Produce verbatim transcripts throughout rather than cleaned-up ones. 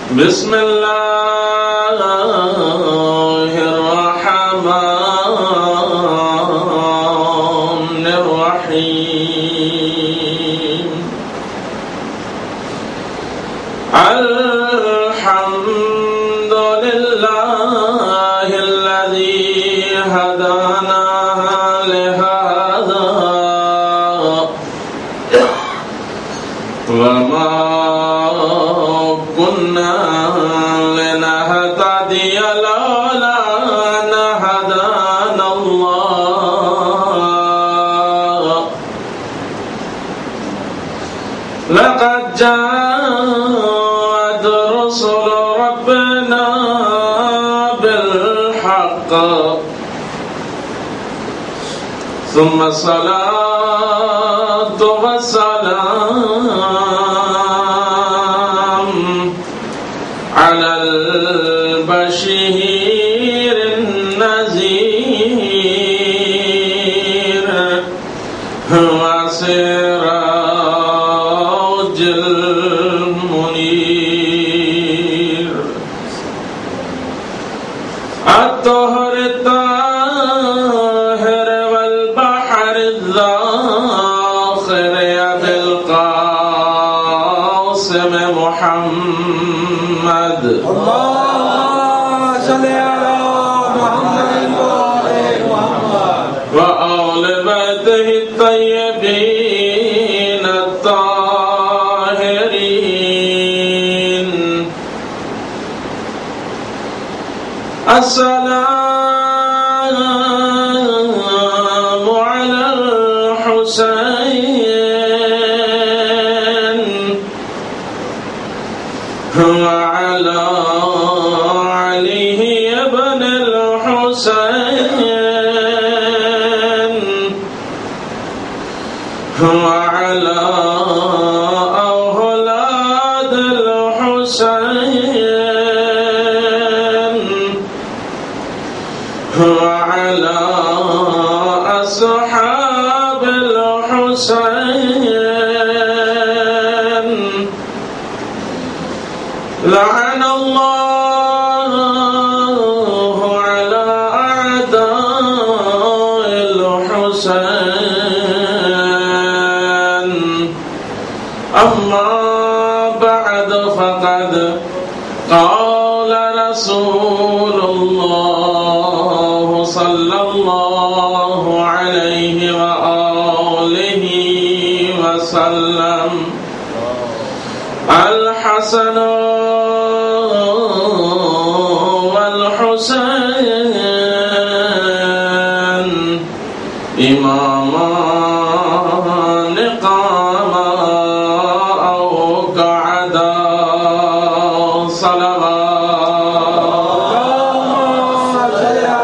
بسم اللہ الرحمن الرحیم الحمد للہ الذی ہدانا لہذا وما كنا لنهتدي لولا أن هدانا الله لقد جاءت رسل ربنا بالحق ثم الصلاة والسلام على البشير النذير وسراج المنير الطهر الطاهر والبحر الذاخر بالقاسم محمد اللهم صل على محمد وآل بيته الطيبين الطاهرين. السلام على الحسين وعلى علي بن الحسين وعلى أولاد الحسين وعلى أصحاب الحسين. لعن الله على أعداء الحسين. أما بعد فقد قال رسول الله صلى الله عليه وآله وسلم الحسن والحسين إمامان قاما أو قعدا صلوات.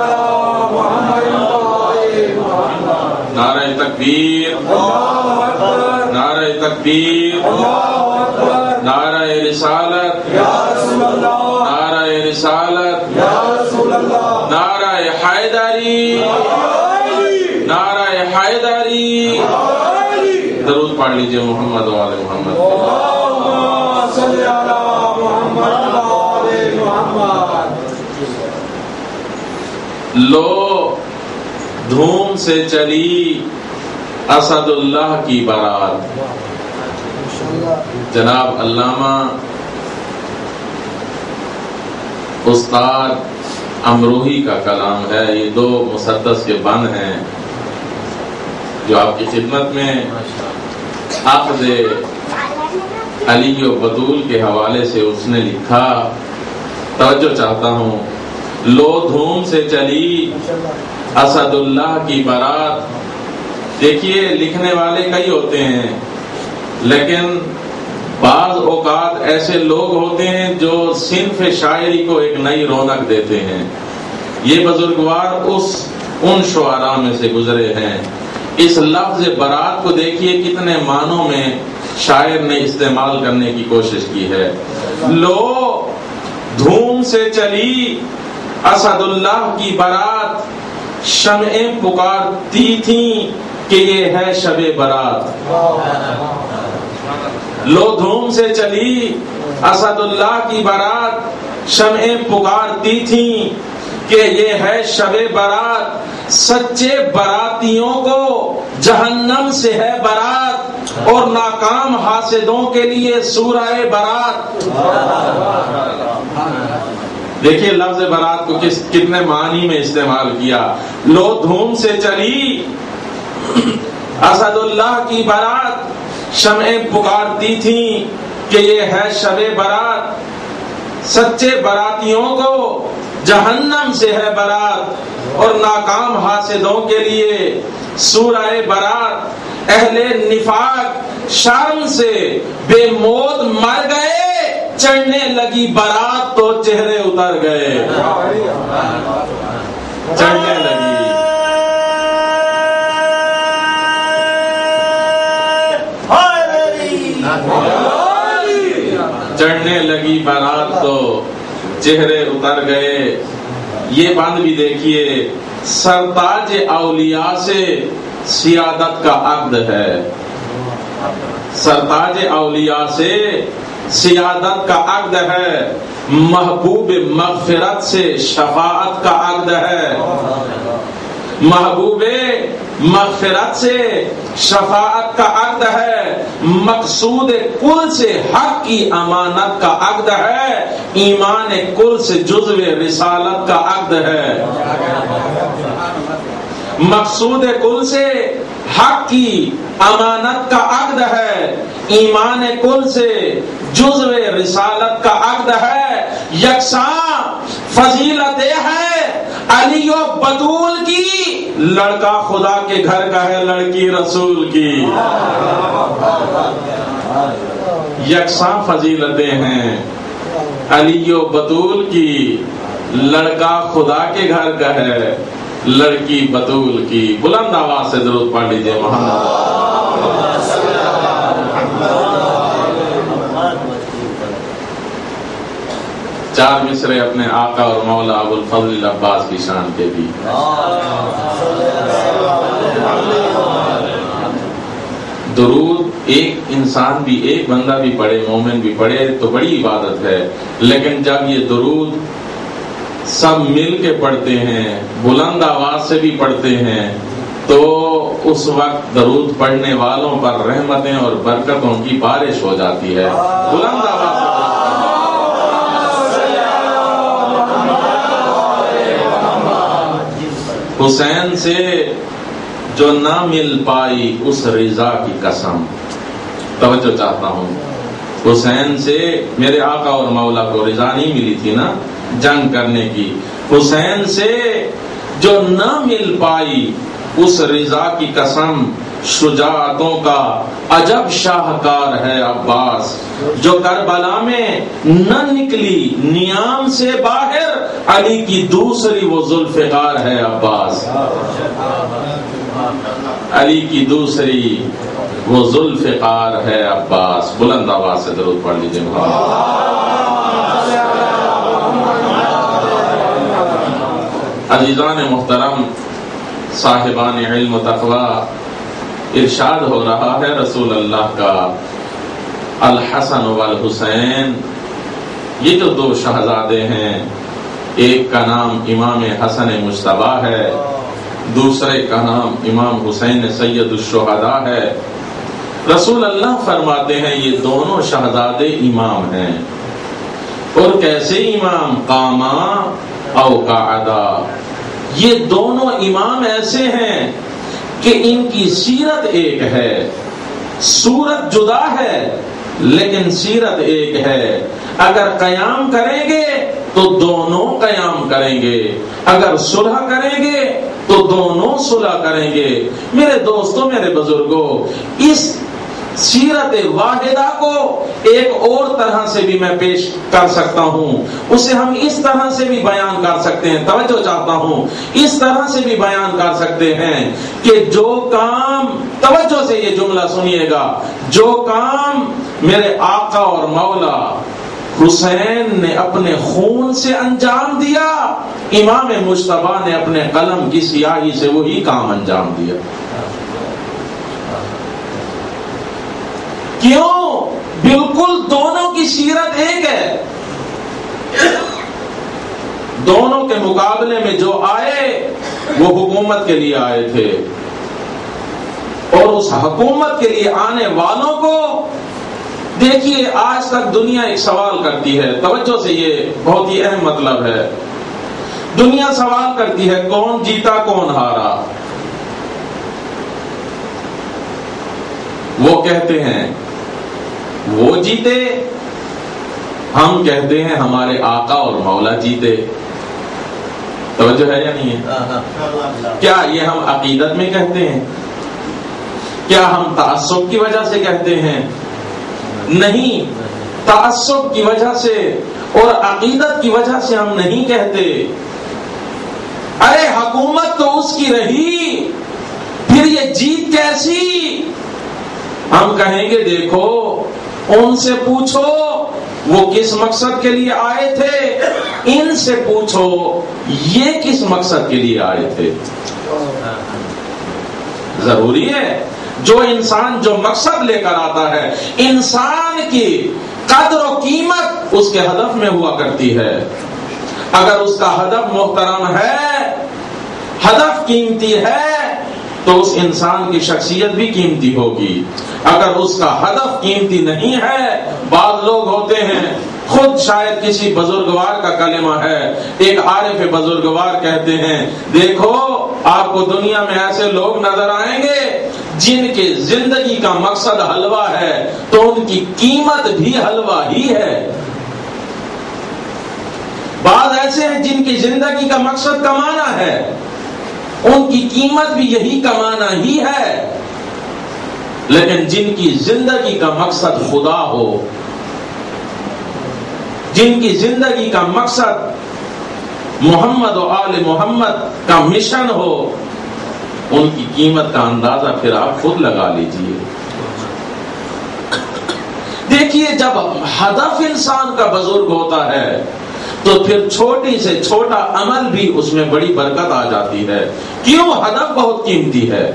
نعرہ تکبیر، نعرہ تکبیر، نعرہ رسالت، نعرہ رسالت، نعرہ حیدری، نعرہ حیدری. درود پڑھ لیجئے محمد و آل محمد. لو دھوم سے چلی اسد اللہ کی بارات. جناب علامہ استاد امروہی کا کلام ہے. یہ دو مسدس کے بند ہیں جو آپ کی خدمت میں اخذ علی و بطول کے حوالے سے اس نے لکھا. توجہ چاہتا ہوں. لو دھوم سے چلی اسد اللہ کی بارات. دیکھیے لکھنے والے کئی ہوتے ہیں لیکن بعض اوقات ایسے لوگ ہوتے ہیں جو صنف شاعری کو ایک نئی رونق دیتے ہیں. یہ بزرگوار اس ان شعراء میں سے گزرے ہیں. اس لفظ برات کو دیکھیے کتنے معنوں میں شاعر نے استعمال کرنے کی کوشش کی ہے. لو دھوم سے چلی اسد اللہ کی برات، شمعیں پکارتی تھیں کہ یہ ہے شب برات. لو دھوم سے چلی اسد اللہ کی بارات شمعیں پکارتی تھیں کہ یہ ہے شب برات، سچے براتیوں کو جہنم سے ہے برات، اور ناکام حاسدوں کے لیے سورہ برات۔ دیکھیے لفظ برات کو کس کتنے معنی میں استعمال کیا۔ لو دھوم سے چلی اسد اللہ کی برات، شمعیں پکارتی تھیں کہ یہ ہے شب برات، سچے براتیوں کو جہنم سے ہے برات، اور ناکام حاسدوں کے لیے سورہ برات۔ اہل نفاق شرم سے بے موت مر گئے، چڑھنے لگی برات تو چہرے اتر گئے، چڑھنے لگی چڑھنے لگی برات تو چہرے اتر گئے۔ یہ بند بھی دیکھیے، سرتاج اولیاء سے سیادت کا عقد ہے، سرتاج اولیاء سے سیادت کا عقد ہے، محبوب مغفرت سے شفاعت کا عقد ہے، محبوب مغفرت سے شفاعت کا عقد ہے، مقصود کل سے حق کی امانت کا عقد ہے، ایمان کل سے جزو رسالت کا عقد ہے، مقصود کل سے حق کی امانت کا عقد ہے، ایمان کل سے جزو رسالت کا عقد ہے، یکساں فضیلت ہے علی و بطول کی، لڑکا خدا کے گھر کا ہے لڑکی رسول کی، یکساں فضیلتیں ہیں علی و بطول کی، لڑکا خدا کے گھر کا ہے لڑکی بطول کی۔ بلند آواز سے درود پڑھ لیجئے محمد۔ چار مصرے اپنے آقا اور مولا ابو الفضل عباس کی شان کے بھی۔ درود ایک انسان بھی، ایک بندہ بھی پڑھے، مومن بھی پڑھے تو بڑی عبادت ہے، لیکن جب یہ درود سب مل کے پڑھتے ہیں، بلند آواز سے بھی پڑھتے ہیں، تو اس وقت درود پڑھنے والوں پر رحمتیں اور برکتوں کی بارش ہو جاتی ہے۔ بلند آواز سے حسین سے جو نہ مل پائی اس رضا کی قسم، توجہ چاہتا ہوں، حسین سے میرے آقا اور مولا کو رضا نہیں ملی تھی نا جنگ کرنے کی، حسین سے جو نہ مل پائی اس رضا کی قسم، شجاعتوں کا عجب شاہکار ہے عباس، جو کربلا میں نہ نکلی نیام سے باہر، علی کی دوسری وہ ذوالفقار ہے عباس، علی کی دوسری وہ ذوالفقار ہے عباس۔ بلند آواز سے درود پڑھ لیجئے عزیزان محترم، صاحبان علم و تقوی، ارشاد ہو رہا ہے رسول اللہ کا، الحسن والحسین، یہ جو دو شہزادے ہیں، ایک کا نام امام حسن مجتبیٰ ہے، دوسرے کا نام امام حسین سید الشہداء ہے۔ رسول اللہ فرماتے ہیں یہ دونوں شہزادے امام ہیں، اور کیسے امام؟ قاما او قعدا، یہ دونوں امام ایسے ہیں کہ ان کی سیرت ایک ہے، صورت جدا ہے لیکن سیرت ایک ہے۔ اگر قیام کریں گے تو دونوں قیام کریں گے، اگر صلح کریں گے تو دونوں صلح کریں گے۔ میرے دوستوں، میرے بزرگوں، اس سیرت واحدہ کو ایک اور طرح سے بھی میں پیش کر سکتا ہوں، اسے ہم اس طرح سے بھی بیان کر سکتے ہیں، توجہ چاہتا ہوں، اس طرح سے بھی بیان کر سکتے ہیں کہ جو کام، توجہ سے یہ جملہ سنیے گا، جو کام میرے آقا اور مولا حسین نے اپنے خون سے انجام دیا، امام مجتبیٰ نے اپنے قلم کی سیاہی سے وہی کام انجام دیا۔ کیوں؟ بالکل دونوں کی سیرت ایک ہے. دونوں کے مقابلے میں جو آئے وہ حکومت کے لیے آئے تھے، اور اس حکومت کے لیے آنے والوں کو دیکھیے. آج تک دنیا ایک سوال کرتی ہے، توجہ سے، یہ بہت ہی اہم مطلب ہے. دنیا سوال کرتی ہے کون جیتا کون ہارا. وہ کہتے ہیں وہ جیتے، ہم کہتے ہیں ہمارے آقا اور مولا جیتے. توجہ ہے یا نہیں ہے؟ کیا یہ ہم عقیدت میں کہتے ہیں؟ کیا ہم تعصب کی وجہ سے کہتے ہیں؟ نہیں، تعصب کی وجہ سے اور عقیدت کی وجہ سے ہم نہیں کہتے. ارے حکومت تو اس کی رہی، پھر یہ جیت کیسی؟ ہم کہیں گے دیکھو ان سے پوچھو وہ کس مقصد کے لیے آئے تھے، ان سے پوچھو یہ کس مقصد کے لیے آئے تھے. ضروری ہے جو انسان جو مقصد لے کر آتا ہے، انسان کی قدر و قیمت اس کے ہدف میں ہوا کرتی ہے. اگر اس کا ہدف محترم ہے، ہدف قیمتی ہے، تو اس انسان کی شخصیت بھی قیمتی ہوگی. اگر اس کا ہدف قیمتی نہیں ہے، بعض لوگ ہوتے ہیں، خود شاید کسی بزرگوار کا کلمہ ہے، ایک عارف بزرگوار کہتے ہیں دیکھو آپ کو دنیا میں ایسے لوگ نظر آئیں گے جن کے زندگی کا مقصد حلوہ ہے، تو ان کی قیمت بھی حلوہ ہی ہے. بعض ایسے ہیں جن کی زندگی کا مقصد کمانا ہے، ان کی قیمت بھی یہی کمانا ہی ہے. لیکن جن کی زندگی کا مقصد خدا ہو، جن کی زندگی کا مقصد محمد و آل محمد کا مشن ہو، ان کی قیمت کا اندازہ پھر آپ خود لگا لیجئے. دیکھیے جب ہدف انسان کا بزرگ ہوتا ہے تو پھر چھوٹی سے چھوٹا عمل بھی اس میں بڑی برکت آ جاتی ہے. کیوں؟ ہدف بہت قیمتی ہے.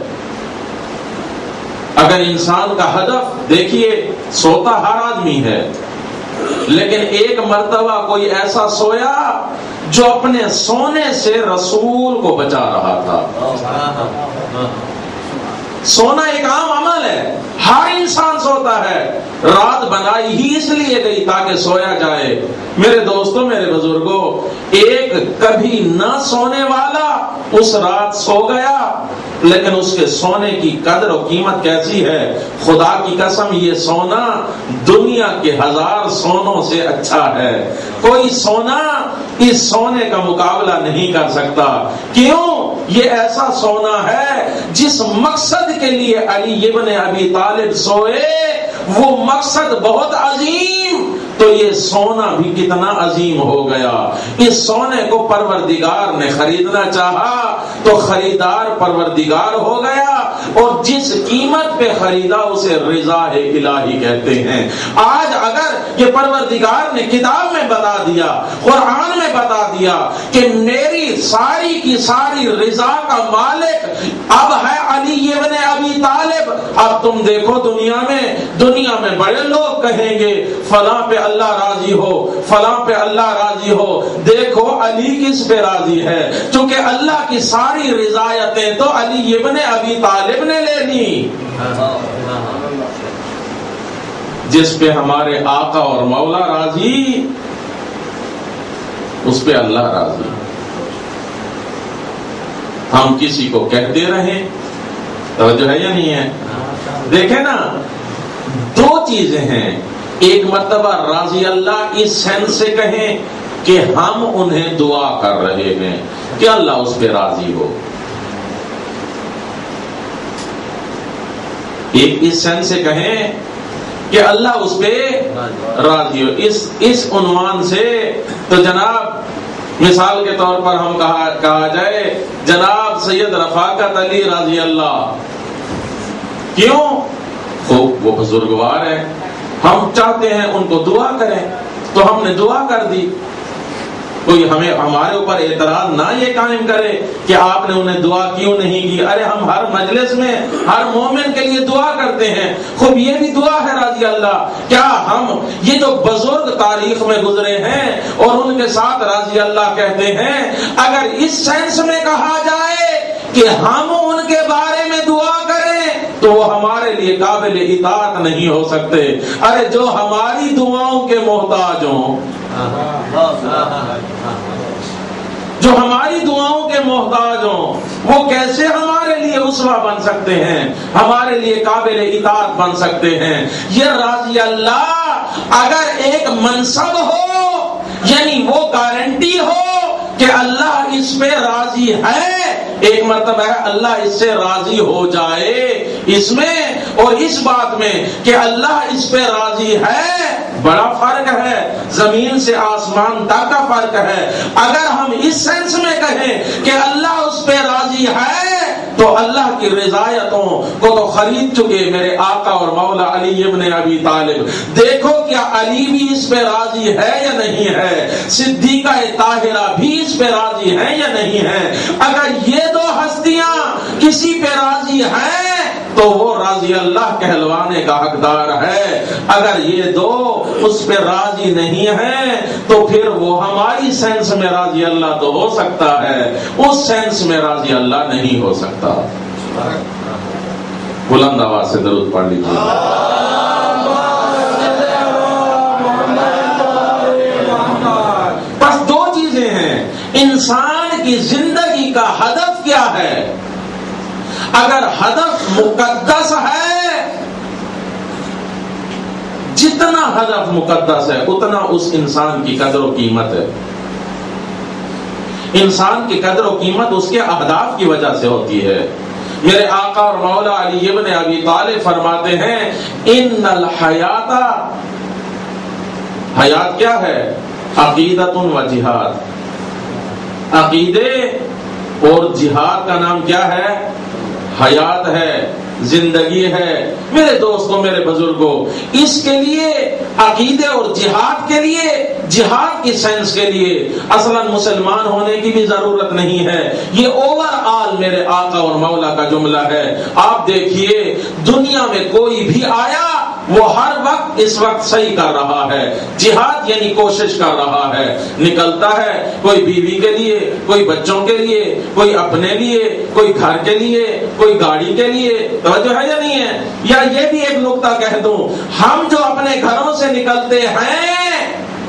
اگر انسان کا ہدف، دیکھیے سوتا ہر آدمی ہے، لیکن ایک مرتبہ کوئی ایسا سویا جو اپنے سونے سے رسول کو بچا رہا تھا. سونا ایک عام عمل ہے، ہر انسان سوتا ہے. رات بنائی ہی اس لیے گئی تاکہ سویا جائے. میرے دوستوں، میرے بزرگوں، ایک کبھی نہ سونے والا اس رات سو گیا، لیکن اس کے سونے کی قدر و قیمت کیسی ہے. خدا کی قسم یہ سونا دنیا کے ہزار سونوں سے اچھا ہے. کوئی سونا اس سونے کا مقابلہ نہیں کر سکتا. کیوں؟ یہ ایسا سونا ہے جس مقصد کے لیے علی ابن ابی طالب سوئے، وہ مقصد بہت عظیم، تو یہ سونا بھی کتنا عظیم ہو گیا. اس سونے کو پروردگار نے خریدنا چاہا تو خریدار پروردگار ہو گیا، اور جس قیمت پہ خریدا اسے رضا الہی کہتے ہیں. آج اگر یہ پروردگار نے کتاب میں بتا دیا، قرآن میں بتا دیا کہ میری ساری کی ساری رضا کا مالک اب ہے علی ابن ابی طالب، اب تم دیکھو دنیا میں دنیا میں بڑے لوگ کہیں گے فلاں پہ اللہ راضی ہو، فلاں پہ اللہ راضی ہو. دیکھو علی کس پہ راضی ہے، چونکہ اللہ کی ساری رضایتیں تو علی ابن ابی طالب نے لے لی. جس پہ ہمارے آقا اور مولا راضی، اس پہ اللہ راضی. ہم کسی کو کہتے رہیں، توجہ ہے یا نہیں ہے؟ دیکھیں نا، دو چیزیں ہیں. ایک مرتبہ راضی اللہ اس سینس سے کہیں کہ ہم انہیں دعا کر رہے ہیں کہ اللہ اس پہ راضی ہو. ایک اس سینس سے کہیں کہ اللہ اس پہ راضی ہو. اس اس عنوان سے تو جناب مثال کے طور پر ہم کہا کہا جائے جناب سید رفاقت علی رضی اللہ. کیوں؟ خوب وہ بزرگوار ہے، ہم چاہتے ہیں ان کو دعا کریں، تو ہم نے دعا کر دی. کوئی ہمیں ہمارے اوپر اعتراض نہ یہ قائم کرے کہ آپ نے انہیں دعا کیوں نہیں کی. ارے ہم ہر مجلس میں ہر مومن کے لیے دعا کرتے ہیں. خوب یہ بھی دعا ہے رضی اللہ. کیا ہم یہ جو بزرگ تاریخ میں گزرے ہیں اور ان کے ساتھ رضی اللہ کہتے ہیں، اگر اس سینس میں کہا جائے کہ ہم ان کے بارے میں دعا کریں تو وہ ہمارے لیے قابل اطاعت نہیں ہو سکتے. ارے جو ہماری دعاؤں کے محتاج ہوں، جو ہماری دعاؤں کے محتاج ہوں، وہ کیسے ہمارے لیے اسوہ بن سکتے ہیں، ہمارے لیے قابل اطاعت بن سکتے ہیں؟ یہ رضی اللہ اگر ایک منصب ہو، یعنی وہ گارنٹی ہو کہ اللہ اس پہ راضی ہے، ایک مرتبہ ہے اللہ اس سے راضی ہو جائے اس میں، اور اس بات میں کہ اللہ اس پہ راضی ہے بڑا فرق ہے، زمین سے آسمان تک کا فرق ہے. اگر ہم اس سینس میں کہیں کہ اللہ اس پہ راضی ہے تو اللہ کی رضایتوں کو تو خرید چکے میرے آقا اور مولا علی ابن ابی طالب. دیکھو کیا علی بھی اس پہ راضی ہے یا نہیں ہے، صدیقہ طاہرہ بھی اس پہ راضی ہے یا نہیں ہے. اگر یہ دو ہستیاں کسی پہ راضی ہیں تو وہ راضی اللہ کہلوانے کا حقدار ہے. اگر یہ دو اس پہ راضی نہیں ہیں تو پھر وہ ہماری سینس میں راضی اللہ تو ہو سکتا ہے، اس سینس میں راضی اللہ نہیں ہو سکتا. بلند آواز سے درود پڑھ لیجیے. بس دو چیزیں ہیں، انسان کی زندگی کا ہدف کیا ہے. اگر ہدف مقدس ہے، جتنا ہدف مقدس ہے اتنا اس انسان کی قدر و قیمت ہے. انسان کی قدر و قیمت اس کے اہداف کی وجہ سے ہوتی ہے. میرے آقا اور مولا علی ابن ابی طالب فرماتے ہیں ان الحیات، حیات کیا ہے؟ عقیدت و جہاد. عقیدے اور جہاد کا نام کیا ہے؟ حیات ہے، زندگی ہے. میرے دوستوں، میرے بزرگوں، اس کے لیے عقیدے اور جہاد کے لیے، جہاد کی سینس کے لیے اصلا مسلمان ہونے کی بھی ضرورت نہیں ہے. یہ اوور آل میرے آقا اور مولا کا جملہ ہے. آپ دیکھیے دنیا میں کوئی بھی آیا وہ ہر وقت اس وقت صحیح کر رہا ہے. جہاد یعنی کوشش کر رہا ہے، نکلتا ہے کوئی بیوی کے لیے، کوئی بچوں کے لیے، کوئی اپنے لیے، کوئی گھر کے لیے، کوئی گاڑی کے لیے. توجہ ہے یا نہیں ہے؟ یا یہ بھی ایک نقطہ کہہ دوں، ہم جو اپنے گھروں سے نکلتے ہیں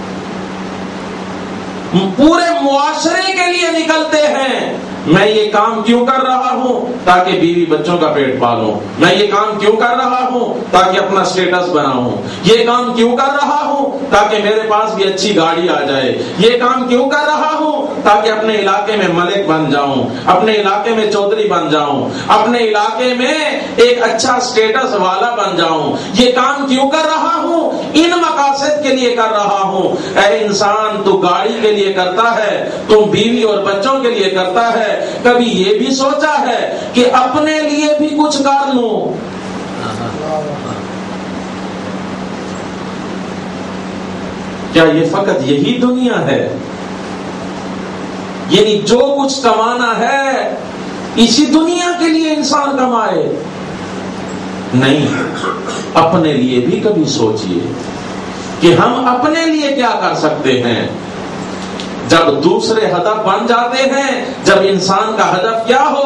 پورے معاشرے کے لیے نکلتے ہیں. میں یہ کام کیوں کر رہا ہوں؟ تاکہ بیوی بچوں کا پیٹ پالوں. میں یہ کام کیوں کر رہا ہوں؟ تاکہ اپنا سٹیٹس بناؤں. یہ کام کیوں کر رہا ہوں؟ تاکہ میرے پاس بھی اچھی گاڑی آ جائے. یہ کام کیوں کر رہا ہوں؟ تاکہ اپنے علاقے میں ملک بن جاؤں، اپنے علاقے میں چودھری بن جاؤں، اپنے علاقے میں ایک اچھا سٹیٹس والا بن جاؤں. یہ کام کیوں کر رہا ہوں؟ ان مقاصد کے لیے کر رہا ہوں. اے انسان، تو گاڑی کے لیے کرتا ہے، تم بیوی اور بچوں کے لیے کرتا ہے، کبھی یہ بھی سوچا ہے کہ اپنے لیے بھی کچھ کر لوں؟ کیا یہ فقط یہی دنیا ہے؟ یعنی جو کچھ کمانا ہے اسی دنیا کے لیے انسان کمائے؟ نہیں، اپنے لیے بھی کبھی سوچئے کہ ہم اپنے لیے کیا کر سکتے ہیں. جب دوسرے ہدف بن جاتے ہیں، جب انسان کا ہدف کیا ہو؟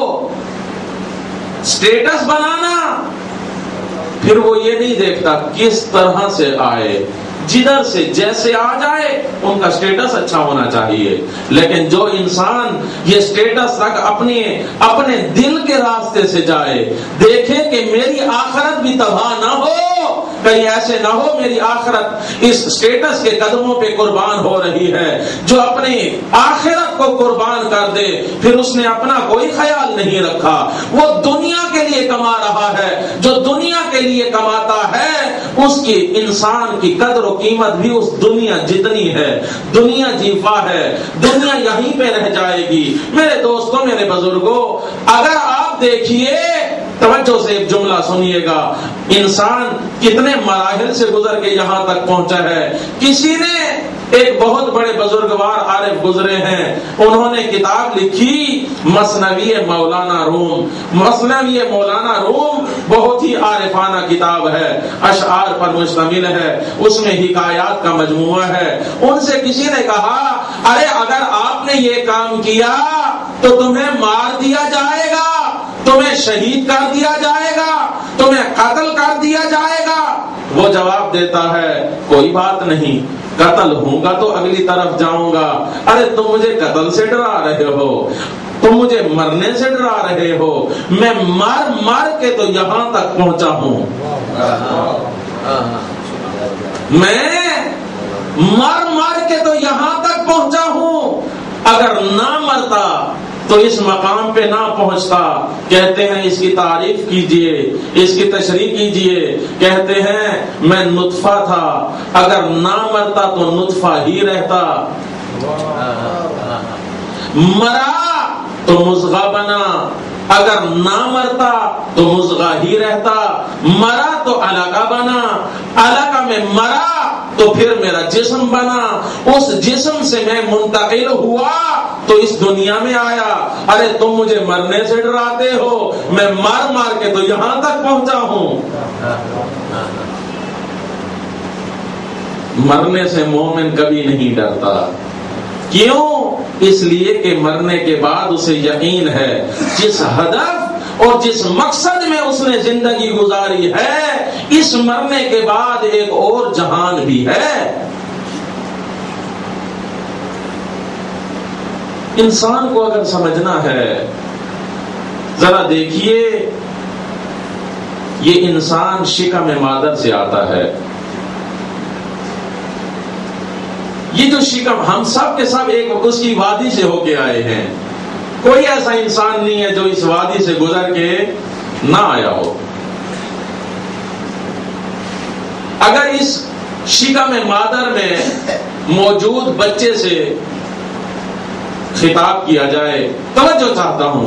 سٹیٹس بنانا، پھر وہ یہ نہیں دیکھتا کس طرح سے آئے، جدھر سے جیسے آ جائے ان کا سٹیٹس اچھا ہونا چاہیے. لیکن جو انسان یہ سٹیٹس تک اپنے اپنے دل کے راستے سے جائے، دیکھے کہ میری آخرت بھی تباہ نہ ہو، کہیں ایسے نہ ہو میری آخرت اس سٹیٹس کے قدموں پہ قربان ہو رہی ہے. جو اپنی آخرت کو قربان کر دے پھر اس نے اپنا کوئی خیال نہیں رکھا. وہ دنیا کے لیے کما رہا ہے. جو دنیا کے لیے کماتا ہے اس کی انسان کی قدر و قیمت بھی اس دنیا جتنی ہے. دنیا جیفا ہے، دنیا یہیں پہ رہ جائے گی. میرے دوستوں، میرے بزرگوں، اگر آپ دیکھیے توجہ سے ایک جملہ سنیے گا، انسان کتنے مراحل سے گزر کے یہاں تک پہنچا ہے۔ کسی نے، ایک بہت بڑے بزرگوار عارف گزرے ہیں، انہوں نے کتاب لکھی مثنوی مولانا روم۔ مثنوی مولانا روم بہت ہی عارفانہ کتاب ہے، اشعار پر مشتمل ہے، اس میں حکایات کا مجموعہ ہے۔ ان سے کسی نے کہا، ارے اگر آپ نے یہ کام کیا تو تمہیں مار دیا جائے گا، تمہیں شہید کر دیا جائے گا، تمہیں قتل کر دیا جائے گا۔ وہ جواب دیتا ہے، کوئی بات نہیں، قتل ہوں گا تو اگلی طرف جاؤں گا۔ ارے تم مجھے قتل سے ڈرا رہے ہو، تم مجھے مرنے سے ڈرا رہے ہو، میں مار مار کے تو یہاں تک پہنچا ہوں، میں مار مار کے تو یہاں تک پہنچا ہوں، اگر نہ مرتا تو اس مقام پہ نہ پہنچتا۔ کہتے ہیں اس کی تعریف کیجئے، اس کی تشریح کیجئے۔ کہتے ہیں میں نطفہ تھا، اگر نہ مرتا تو نطفہ ہی رہتا، مرا تو مضغہ بنا، اگر نہ مرتا تو مضغہ ہی رہتا، مرا تو علقہ بنا، علقہ میں مرا تو پھر میرا جسم بنا، اس جسم سے میں منتقل ہوا تو اس دنیا میں آیا۔ ارے تم مجھے مرنے سے ڈراتے ہو، میں مار مار کے تو یہاں تک پہنچا ہوں۔ مرنے سے مومن کبھی نہیں ڈرتا، کیوں؟ اس لیے کہ مرنے کے بعد اسے یقین ہے جس ہدف اور جس مقصد میں اس نے زندگی گزاری ہے، اس مرنے کے بعد ایک اور جہان بھی ہے۔ انسان کو اگر سمجھنا ہے، ذرا دیکھیے، یہ انسان شکم مادر سے آتا ہے۔ یہ جو شکم، ہم سب کے سب ایک اس کی وادی سے ہو کے آئے ہیں، کوئی ایسا انسان نہیں ہے جو اس وادی سے گزر کے نہ آیا ہو۔ اگر اس شکم مادر میں موجود بچے سے خطاب کیا جائے، توجہ چاہتا ہوں،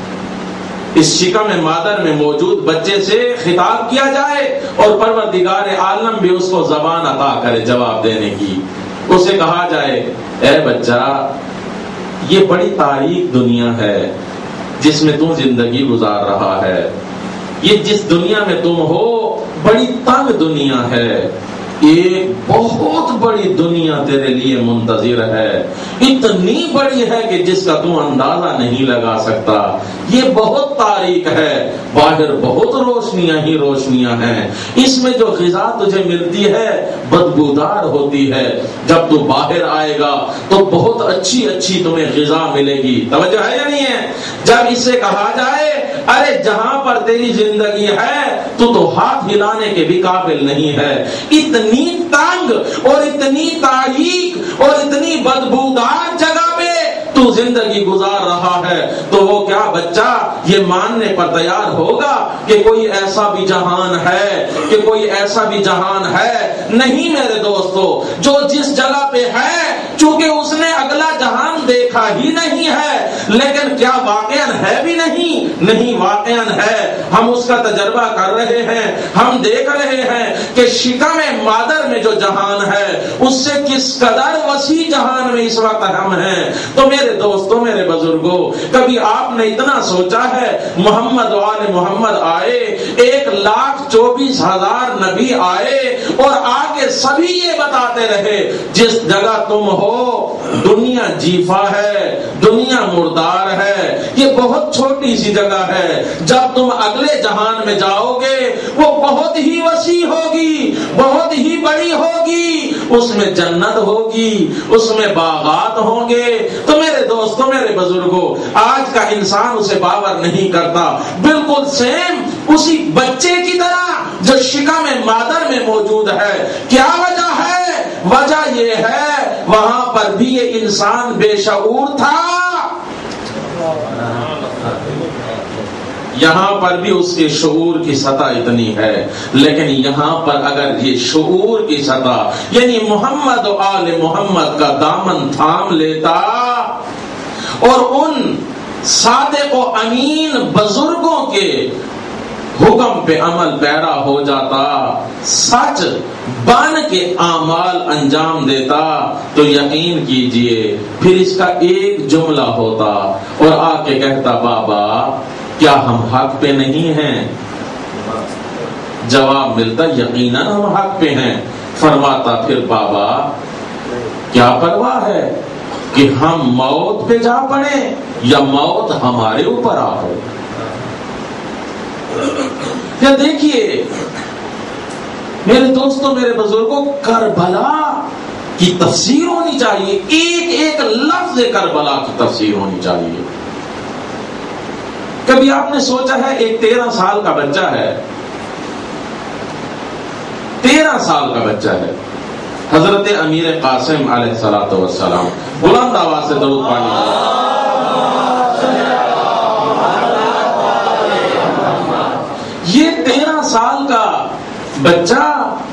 اس شکم مادر میں موجود بچے سے خطاب کیا جائے اور پروردگار عالم بھی اس کو زبان عطا کرے جواب دینے کی، اسے کہا جائے، اے بچہ، یہ بڑی تاریک دنیا ہے جس میں تم زندگی گزار رہا ہے، یہ جس دنیا میں تم ہو بڑی تنگ دنیا ہے، ایک بہت بڑی دنیا تیرے لیے منتظر ہے، اتنی بڑی ہے کہ جس کا تم اندازہ نہیں لگا سکتا، یہ بہت تاریک ہے، باہر بہت روشنیاں ہی روشنیاں ہیں، اس میں جو غذا تجھے ملتی ہے بدبودار ہوتی ہے، جب تو باہر آئے گا تو بہت اچھی اچھی تمہیں غذا ملے گی۔ توجہ ہے یا نہیں ہے؟ جب اسے کہا جائے، ارے جہاں پر تیری زندگی ہے تو تو ہاتھ ہلانے کے بھی قابل نہیں ہے، اتنی تنگ اور اتنی تاریک اور اتنی بدبودار جگہ پہ تو زندگی گزار رہا ہے، تو وہ کیا بچہ یہ ماننے پر تیار ہوگا کہ کوئی ایسا بھی جہان ہے، کہ کوئی ایسا بھی جہان ہے؟ نہیں میرے دوستو، جو جس جگہ پہ ہے چونکہ اس نے اگلا جہان دیکھا ہی نہیں ہے، لیکن کیا واقعاً ہے بھی نہیں؟ نہیں، واقعاً ہے، ہم اس کا تجربہ کر رہے ہیں، ہم دیکھ رہے ہیں کہ شکم مادر میں جو جہان ہے اس سے کس قدر وسیع جہان میں اس وقت ہم ہیں۔ تو میرے دوستوں، میرے بزرگوں، کبھی آپ نے اتنا سوچا ہے محمد و آل محمد آئے، ایک لاکھ چوبیس ہزار نبی آئے اور آگے سبھی یہ بتاتے رہے جس جگہ تم ہو دنیا جیفا ہے، دنیا مردار ہے، یہ بہت چھوٹی سی جگہ ہے، جب تم اگلے جہان میں جاؤ گے وہ بہت ہی وسیع ہوگی، بہت ہی بڑی ہوگی، اس میں جنت ہوگی، اس میں باغات ہوں گے۔ تو میرے دوستوں، میرے بزرگوں، آج کا انسان اسے باور نہیں کرتا، بالکل سیم اسی بچے کی طرح جو شکم مادر میں موجود ہے۔ کیا وجہ ہے؟ وجہ یہ ہے وہاں پر بھی یہ انسان بے شعور تھا، یہاں پر بھی اس کے شعور کی سطح اتنی ہے، لیکن یہاں پر اگر یہ شعور کی سطح یعنی محمد و آل محمد کا دامن تھام لیتا اور ان صادق و امین بزرگوں کے حکم پہ عمل پیرا ہو جاتا، سچ بن کے اعمال انجام دیتا، تو یقین کیجئے پھر اس کا ایک جملہ ہوتا اور آ کے کہتا بابا کیا ہم حق پہ نہیں ہیں؟ جواب ملتا یقیناً ہم حق پہ ہیں۔ فرماتا پھر بابا کیا پرواہ ہے کہ ہم موت پہ جا پڑے یا موت ہمارے اوپر آ ہو؟ یا دیکھیے میرے دوستوں، میرے بزرگوں، کربلا کی تفسیر ہونی چاہیے، ایک ایک لفظ کربلا کی تفسیر ہونی چاہیے۔ کبھی آپ نے سوچا ہے ایک تیرہ سال کا بچہ ہے، تیرہ سال کا بچہ ہے، حضرت امیر قاسم علیہ الصلوۃ والسلام، بلند آواز سے درود پڑھیے۔ یہ تیرہ سال کا بچہ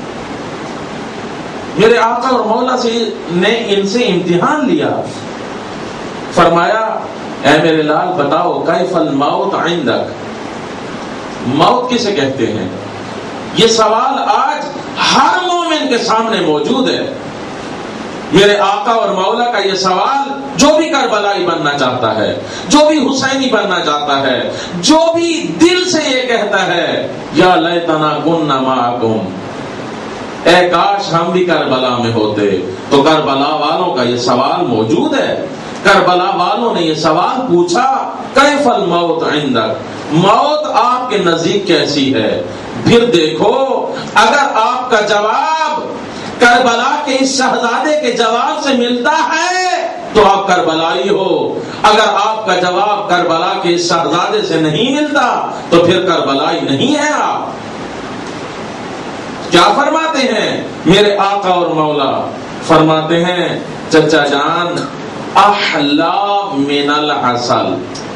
میرے آقا اور مولا سے نے ان سے امتحان لیا، فرمایا اے میرے لال بتاؤ کیف الموت عندک، موت کسے کہتے ہیں؟ یہ سوال آج ہر مومن کے سامنے موجود ہے۔ میرے آقا اور مولا کا یہ سوال جو بھی کربلائی بننا چاہتا ہے، جو بھی حسینی بننا چاہتا ہے، جو بھی دل سے یہ کہتا ہے یا لیتنا کنا معکم، اے کاش ہم بھی کربلا میں ہوتے، تو کربلا والوں کا یہ سوال موجود ہے۔ کربلا والوں نے یہ سوال پوچھا کیف الموت عندک، موت آپ کے نزدیک کیسی ہے؟ پھر دیکھو اگر آپ کا جواب کربلا کے اس شہزادے کے جواب سے ملتا ہے تو آپ کربلائی ہو، اگر آپ کا جواب کربلا کے اس شہزادے سے نہیں ملتا تو پھر کربلائی نہیں ہے آپ۔ کیا فرماتے ہیں میرے آقا اور مولا؟ فرماتے ہیں چچا جان احلا من العسل،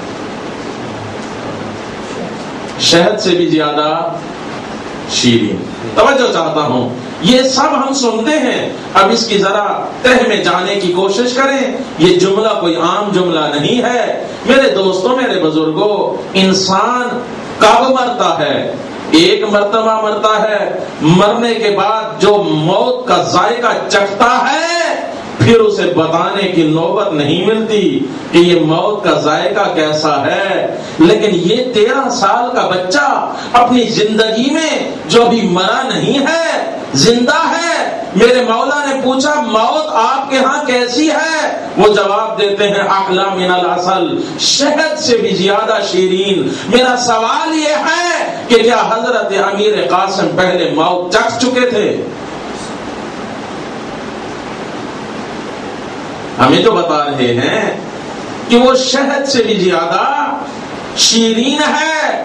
شہد سے بھی زیادہ شیرین۔ توجہ چاہتا ہوں، یہ سب ہم سنتے ہیں، اب اس کی ذرا تہ میں جانے کی کوشش کریں۔ یہ جملہ کوئی عام جملہ نہیں ہے میرے دوستوں، میرے بزرگوں۔ انسان کب مرتا ہے؟ ایک مرتبہ مرتا ہے، مرنے کے بعد جو موت کا ذائقہ چکھتا ہے پھر اسے بتانے کی نوبت نہیں ملتی کہ یہ موت کا ذائقہ کیسا ہے۔ لیکن یہ تیرہ سال کا بچہ اپنی زندگی میں جو ابھی مرا نہیں ہے، زندہ ہے، میرے مولا نے پوچھا موت آپ کے ہاں کیسی ہے؟ وہ جواب دیتے ہیں احلی من العسل، شہد سے بھی زیادہ شیرین۔ میرا سوال یہ ہے کہ کیا حضرت امیر قاسم پہلے موت چکھ چکے تھے؟ ہمیں تو بتا رہے ہیں کہ وہ شہد سے بھی زیادہ شیرین ہے۔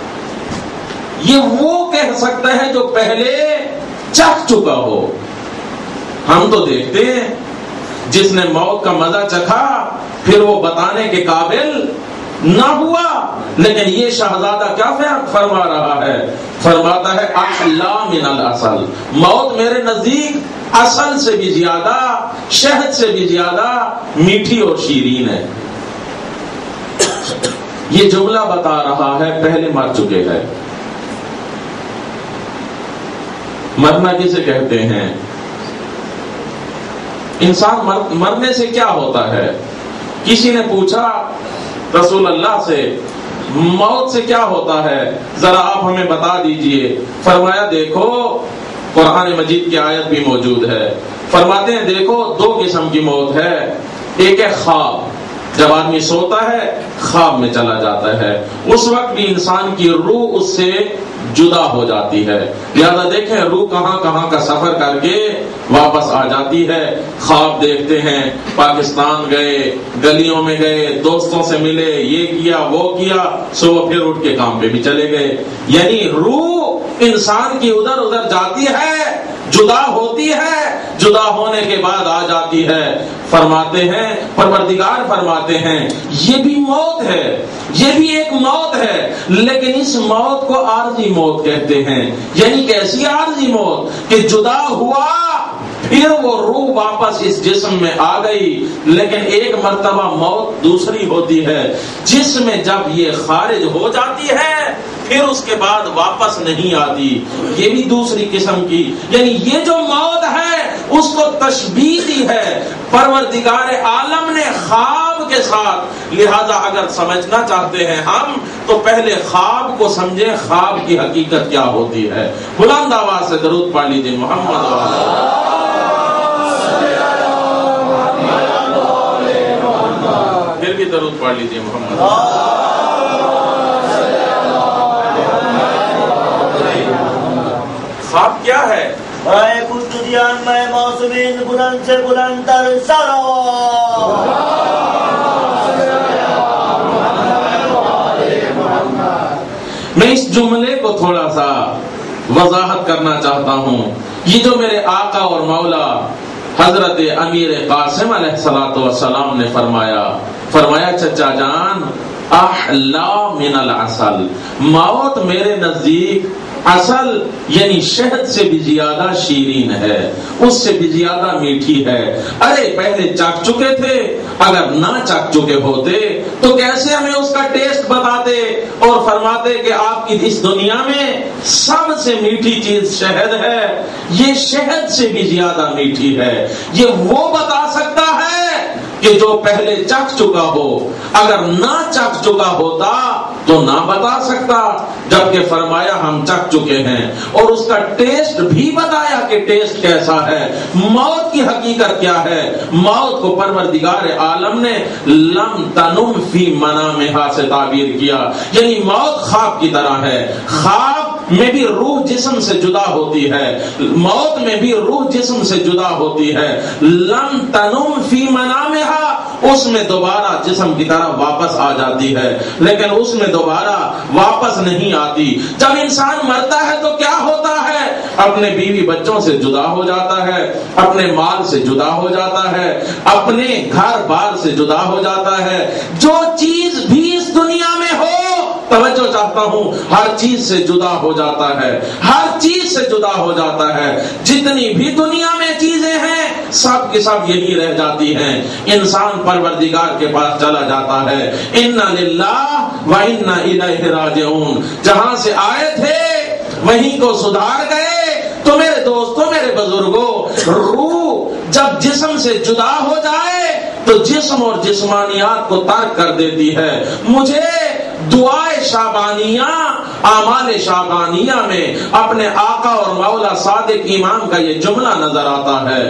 یہ وہ کہہ سکتا ہے جو پہلے چکھ چکا ہو۔ ہم تو دیکھتے ہیں جس نے موت کا مزہ چکھا پھر وہ بتانے کے قابل نہ ہوا، لیکن یہ شہزادہ کیا فرما رہا ہے؟ فرماتا ہے احلی من العسل، موت میرے نزدیک اصل سے بھی زیادہ، شہد سے بھی زیادہ میٹھی اور شیرین ہے۔ یہ جملہ بتا رہا ہے پہلے مر چکے ہیں۔ مرنا کسے کہتے ہیں؟ انسان مر مرنے سے کیا ہوتا ہے؟ کسی نے پوچھا رسول اللہ سے موت سے کیا ہوتا ہے، ذرا آپ ہمیں بتا دیجئے۔ فرمایا دیکھو قرآن مجید کی آیت بھی موجود ہے، فرماتے ہیں دیکھو دو قسم کی موت ہے، ایک ہے خواب، جب آدمی سوتا ہے خواب میں چلا جاتا ہے، اس وقت بھی انسان کی روح اس سے جدا ہو جاتی ہے، لہذا دیکھیں روح کہاں کہاں کا سفر کر کے واپس آ جاتی ہے۔ خواب دیکھتے ہیں، پاکستان گئے، گلیوں میں گئے، دوستوں سے ملے، یہ کیا وہ کیا، صبح پھر اٹھ کے کام پہ بھی چلے گئے۔ یعنی روح انسان کی ادھر ادھر جاتی ہے، جدا ہوتی ہے، جدا ہونے کے بعد آ جاتی ہے۔ فرماتے ہیں پروردگار فرماتے ہیں یہ بھی موت ہے، یہ بھی ایک موت ہے، لیکن اس موت کو عارضی موت کہتے ہیں۔ یعنی کیسی عارضی موت کہ جدا ہوا پھر وہ روح واپس اس جسم میں آ گئی، لیکن ایک مرتبہ موت دوسری ہوتی ہے، جسم میں جب یہ خارج ہو جاتی ہے پھر اس کے بعد واپس نہیں آتی، یہ بھی دوسری قسم کی، یعنی یہ جو موت ہے اس کو تشبیہ دی ہے پروردگار عالم نے خواب کے ساتھ۔ لہذا اگر سمجھنا چاہتے ہیں ہم تو پہلے خواب کو سمجھیں، خواب کی حقیقت کیا ہوتی ہے۔ بلند آواز سے درود پڑھ لیجیے محمد پھر بھی درود پڑھ لیجیے محمد۔ خواب کیا ہے؟ اے کچھ میں موسمین بلند سے بلند تر سلوات۔ میں اس جملے کو تھوڑا سا وضاحت کرنا چاہتا ہوں۔ یہ جو میرے آقا اور مولا حضرت امیر قاسم علیہ الصلوۃ والسلام نے فرمایا فرمایا چچا جان احلا من العسل، موت میرے نزدیک اصل یعنی شہد سے بھی زیادہ شیرین ہے، اس سے بھی زیادہ میٹھی ہے۔ ارے پہلے چکھ چکے تھے، اگر نہ چکھ چکے ہوتے تو کیسے ہمیں اس کا ٹیسٹ بتاتے اور فرماتے کہ آپ کی اس دنیا میں سب سے میٹھی چیز شہد ہے، یہ شہد سے بھی زیادہ میٹھی ہے۔ یہ وہ بتا سکتا ہے کہ جو پہلے چکھ چکا ہو، اگر نہ چکھ چکا ہوتا تو نہ بتا سکتا، جبکہ فرمایا ہم چکھ چکے ہیں اور اس کا ٹیسٹ بھی بتایا کہ ٹیسٹ کیسا ہے۔ موت کی حقیقت کیا ہے؟ موت کو پروردگار عالم نے لم تنم فی منامہا سے تعبیر کیا، یعنی موت خواب کی طرح ہے۔ خواب میں بھی روح جسم سے جدا ہوتی ہے، موت میں بھی روح جسم سے جدا ہوتی ہے۔ لم تنم فی منامہا، اس میں دوبارہ جسم کی طرح واپس آ جاتی ہے، لیکن اس میں دوبارہ واپس نہیں آتی۔ جب انسان مرتا ہے تو کیا ہوتا ہے؟ اپنے بیوی بچوں سے جدا ہو جاتا ہے، اپنے مال سے جدا ہو جاتا ہے، اپنے گھر بار سے جدا ہو جاتا ہے۔ جو چیز بھی اس دنیا میں ہو، توجہ چاہتا ہوں، ہر چیز سے جدا ہو جاتا ہے، ہر چیز سے جدا ہو جاتا ہے۔ جتنی بھی دنیا میں چیزیں ہیں سب کی سب یہی رہ جاتی ہیں، انسان پروردگار کے پاس چلا جاتا ہے۔ انا للہ و انا الیہ راجعون، جہاں سے آئے تھے وہیں کو سدھار گئے۔ تو میرے دوستوں، میرے بزرگوں، روح جب جسم سے جدا ہو جائے تو جسم اور جسمانیات کو ترک کر دیتی ہے۔ مجھے دعائے شعبانیہ، اعمال شعبانیہ میں اپنے آقا اور مولا صادق امام کا یہ جملہ نظر آتا ہے۔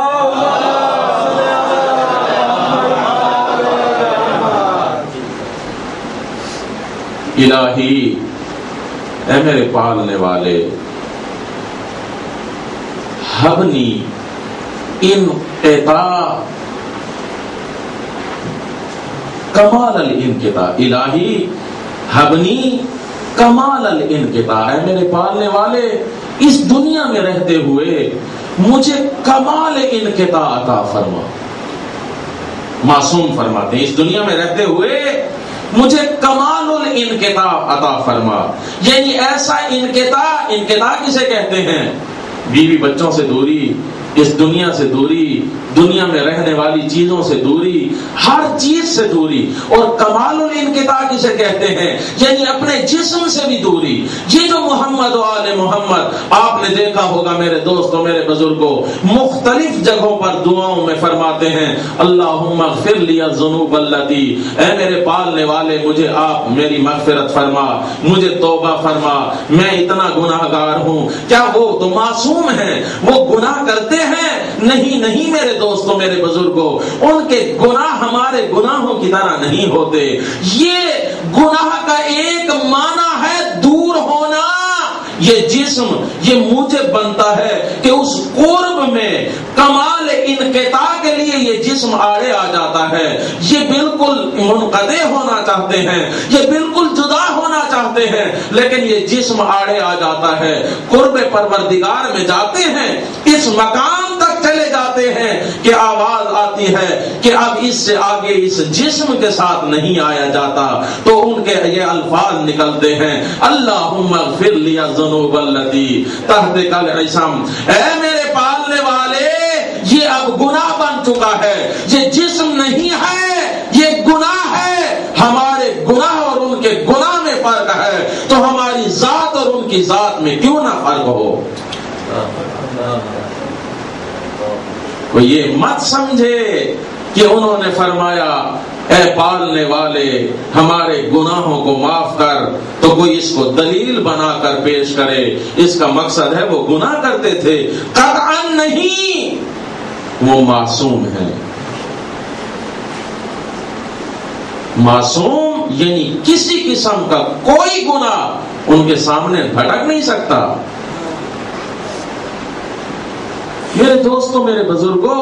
الہی، اے میرے پالنے والے، حبنی انقطاع کمال الانقطاع، الہی حبنی کمال الانقطاع، ہے میرے پالنے والے اس دنیا میں رہتے ہوئے مجھے کمال انقطاع عطا فرما۔ معصوم فرماتے ہیں اس دنیا میں رہتے ہوئے مجھے کمال الانقطاع عطا فرما، یعنی ایسا انقطاع، انقطاع کسے کہتے ہیں؟ بیوی بچوں سے دوری، اس دنیا سے دوری، دنیا میں رہنے والی چیزوں سے دوری، ہر چیز سے دوری۔ اور کمال الانقطاع کسے کہتے ہیں؟ یعنی اپنے جسم سے بھی دوری۔ یہ جو محمد و آل محمد، آپ نے دیکھا ہوگا میرے دوستوں، میرے بزرگوں، مختلف جگہوں پر دعاؤں میں فرماتے ہیں اللہم اغفر لی الذنوب التی، اے میرے پالنے والے مجھے آپ میری مغفرت فرما، مجھے توبہ فرما، میں اتنا گناہ گار ہوں۔ کیا وہ تو معصوم ہیں، وہ گناہ کرتے ہیں؟ نہیں نہیں میرے دوستوں، میرے بزرگوں، ان کے گناہ ہمارے گناہوں کی طرح نہیں ہوتے۔ یہ گناہ کا ایک معنی ہے دور ہونا۔ یہ جسم یہ موجب بنتا ہے کہ اس قرب میں کمال انقطاع کے لیے یہ جسم آڑے آ جاتا ہے۔ یہ بالکل منقطع ہونا چاہتے ہیں، یہ بالکل جدا ہونا چاہتے ہیں، لیکن یہ جسم آڑے آ جاتا ہے۔ قرب پروردگار میں جاتے ہیں، اس مقام تک چلے جاتے ہیں کہ آواز آتی ہے کہ اب اس سے آگے اس جسم کے ساتھ نہیں آیا جاتا۔ تو ان کے یہ الفاظ نکلتے ہیں اللہم اغفر لی الذنوب التی تحت العصم، اے میرے پالنے والے یہ اب گناہ بن چکا ہے. یہ جسم نہیں ہے، یہ گناہ ہے. ہمارے گناہ اور ان کے گناہ میں فرق ہے، تو ہماری ذات اور ان کی ذات میں کیوں نہ فرق ہو. کوئی یہ مت سمجھے کہ انہوں نے فرمایا اے پالنے والے ہمارے گناہوں کو معاف کر، تو کوئی اس کو دلیل بنا کر پیش کرے. اس کا مقصد ہے وہ گناہ کرتے تھے؟ قطعاً نہیں، وہ معصوم ہیں. معصوم یعنی کسی قسم کا کوئی گناہ ان کے سامنے بھٹک نہیں سکتا. میرے دوستوں، میرے بزرگوں،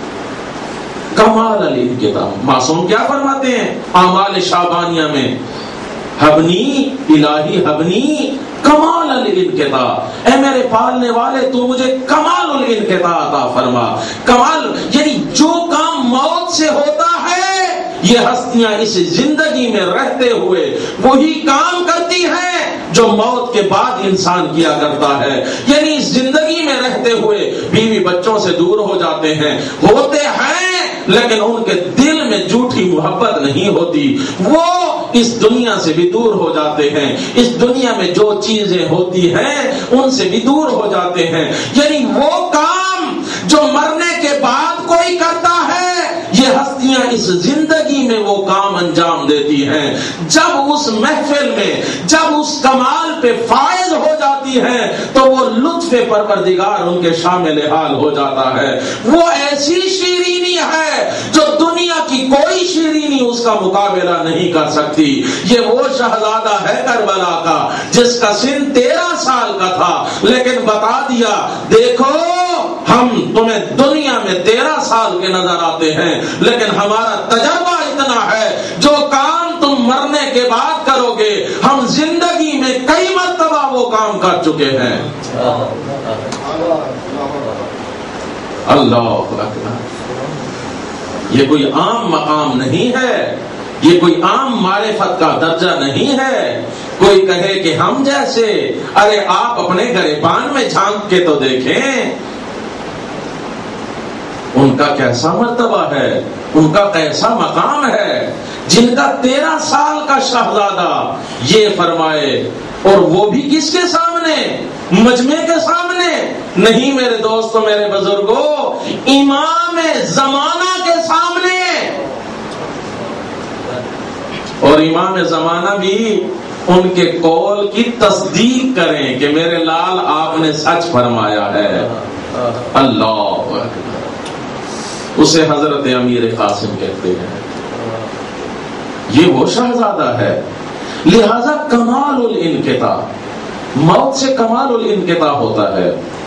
کمال علی کتاب معصوم کیا فرماتے ہیں اعمال شعبانیہ میں؟ حبنی الہی حبنی کمال الانقطاع، اے میرے پالنے والے تو مجھے کمال الانقطاع عطا فرما. کمال یعنی جو کام موت سے ہوتا ہے یہ ہستیاں اس زندگی میں رہتے ہوئے وہی کام کرتی ہیں جو موت کے بعد انسان کیا کرتا ہے. یعنی زندگی میں رہتے ہوئے بیوی بچوں سے دور ہو جاتے ہیں، ہوتے ہیں لیکن ان کے دل میں جھوٹی محبت نہیں ہوتی. وہ اس دنیا سے بھی دور ہو جاتے ہیں، اس دنیا میں جو چیزیں ہوتی ہیں ان سے بھی دور ہو جاتے ہیں. یعنی وہ کام جو مرنے کے بعد کوئی کرتا ہے یہ ہستیاں اس زندگی میں وہ کام انجام دیتی ہیں. جب اس محفل میں جب اس کمال پہ فائز ہو جاتی ہیں تو وہ لطف پروردگار ان کے شامل حال ہو جاتا ہے. وہ ایسی شیرینی ہے جو دنیا کی کوئی شیرینی اس کا مقابلہ نہیں کر سکتی. یہ وہ شہزادہ ہے کربلا کا جس کا سن تیرہ سال کا تھا، لیکن بتا دیا دیکھو ہم تمہیں دنیا میں تیرہ سال کے نظر آتے ہیں لیکن ہمارا تجربہ اتنا ہے جو کام تم مرنے کے بعد کرو گے ہم زندگی میں کئی مرتبہ وہ کام کر چکے ہیں. اللہ اکبر. یہ کوئی عام مقام نہیں ہے، یہ کوئی عام معرفت کا درجہ نہیں ہے. کوئی کہے کہ ہم جیسے، ارے آپ اپنے گریبان میں جھانک کے تو دیکھیں ان کا کیسا مرتبہ ہے، ان کا کیسا مقام ہے. جن کا تیرہ سال کا شہزادہ یہ فرمائے، اور وہ بھی کس کے سامنے؟ مجمع کے سامنے نہیں میرے دوستوں، میرے بزرگوں، امام زمانہ کے سامنے. اور امام زمانہ بھی ان کے قول کی تصدیق کریں کہ میرے لال آپ نے سچ فرمایا ہے. اللہ اسے حضرت امیر قاسم کہتے ہیں. یہ وہ شہزادہ ہے. لہذا کمال الانقطاع، موت سے کمال الانقطاع ہوتا ہے.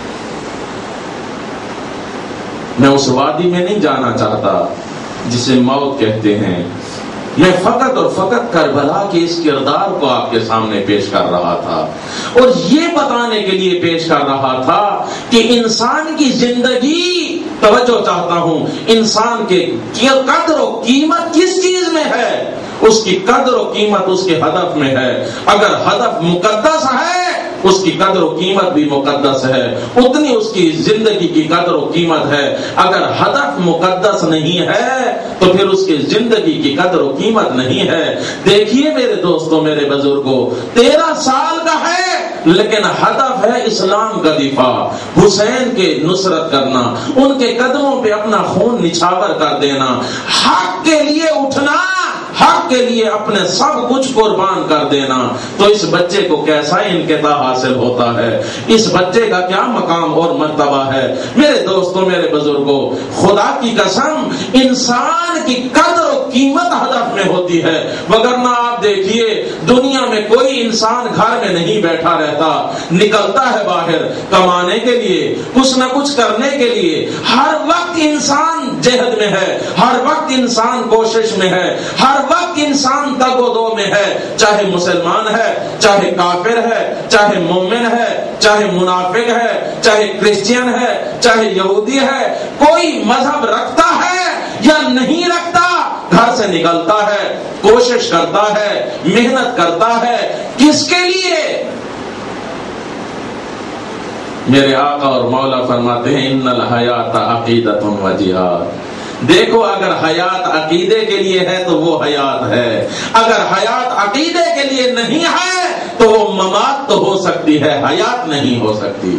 میں اس وادی میں نہیں جانا چاہتا جسے موت کہتے ہیں. میں فقط اور فقط کربلا کے اس کردار کو آپ کے سامنے پیش کر رہا تھا اور یہ بتانے کے لیے پیش کر رہا تھا کہ انسان کی زندگی، توجہ چاہتا ہوں، انسان کے قدر و قیمت کس چیز میں ہے؟ اس کی قدر و قیمت اس کے ہدف میں ہے. اگر ہدف مقدس ہے اس کی قدر و قیمت بھی مقدس ہے، اتنی اس کی زندگی کی قدر و قیمت ہے. اگر ہدف مقدس نہیں ہے تو پھر اس کی زندگی کی قدر و قیمت نہیں ہے. دیکھیے میرے دوستوں، میرے بزرگوں، تیرہ سال کا ہے لیکن ہدف ہے اسلام کا دفاع، حسین کے نصرت کرنا، ان کے قدموں پہ اپنا خون نچھاور کر دینا، حق کے لیے اٹھنا، حق کے لیے اپنے سب کچھ قربان کر دینا. تو اس بچے کو کیسا انقطاع حاصل ہوتا ہے، اس بچے کا کیا مقام اور مرتبہ ہے. میرے دوستوں، میرے بزرگوں، خدا کی قسم انسان کی قدر و قیمت ہدف میں ہوتی ہے. وگرنہ آپ دیکھیے دنیا میں کوئی انسان گھر میں نہیں بیٹھا رہتا، نکلتا ہے باہر کمانے کے لیے، کچھ نہ کچھ کرنے کے لیے. ہر وقت انسان جہد میں ہے، ہر وقت انسان کوشش میں ہے، ہر وقت انسان تگ و دو میں ہے. چاہے مسلمان ہے، چاہے کافر ہے، چاہے مومن ہے، چاہے منافق ہے، چاہے کرسچین ہے، چاہے یہودی ہے، کوئی مذہب رکھتا ہے یا نہیں رکھتا، گھر سے نکلتا ہے، کوشش کرتا ہے، محنت کرتا ہے. کس کے لیے؟ میرے آقا اور مولا فرماتے ہیں ان الحیات عقیدۃ و جہاد۔ دیکھو اگر حیات عقیدے کے لیے ہے تو وہ حیات ہے، اگر حیات عقیدے کے لیے نہیں ہے تو وہ ممات تو ہو سکتی ہے، حیات نہیں ہو سکتی۔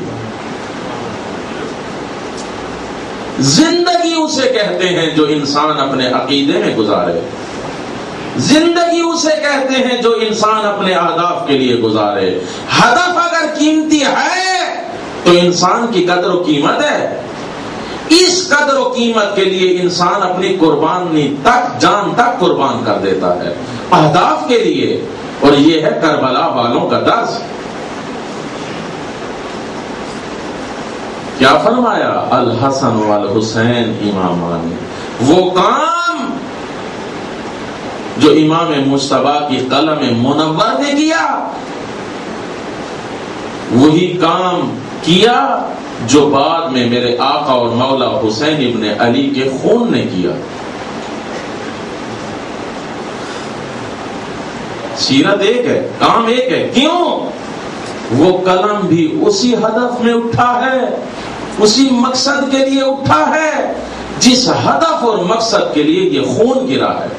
زندگی اسے کہتے ہیں جو انسان اپنے عقیدے میں گزارے، زندگی اسے کہتے ہیں جو انسان اپنے اہداف کے لیے گزارے۔ ہدف اگر قیمتی ہے تو انسان کی قدر و قیمت ہے، اس قدر و قیمت کے لیے انسان اپنی قربانی تک، جان تک قربان کر دیتا ہے اہداف کے لیے، اور یہ ہے کربلا والوں کا درس۔ کیا فرمایا؟ الحسن والحسین امامان، وہ کام جو امام مجتبیٰ کی قلم منور نے کیا، وہی کام کیا جو بعد میں میرے آقا اور مولا حسین ابن علی کے خون نے کیا۔ سیرت ایک ہے، کام ایک ہے، کیوں؟ وہ قلم بھی اسی ہدف میں اٹھا ہے، اسی مقصد کے لیے اٹھا ہے جس ہدف اور مقصد کے لیے یہ خون گرا ہے۔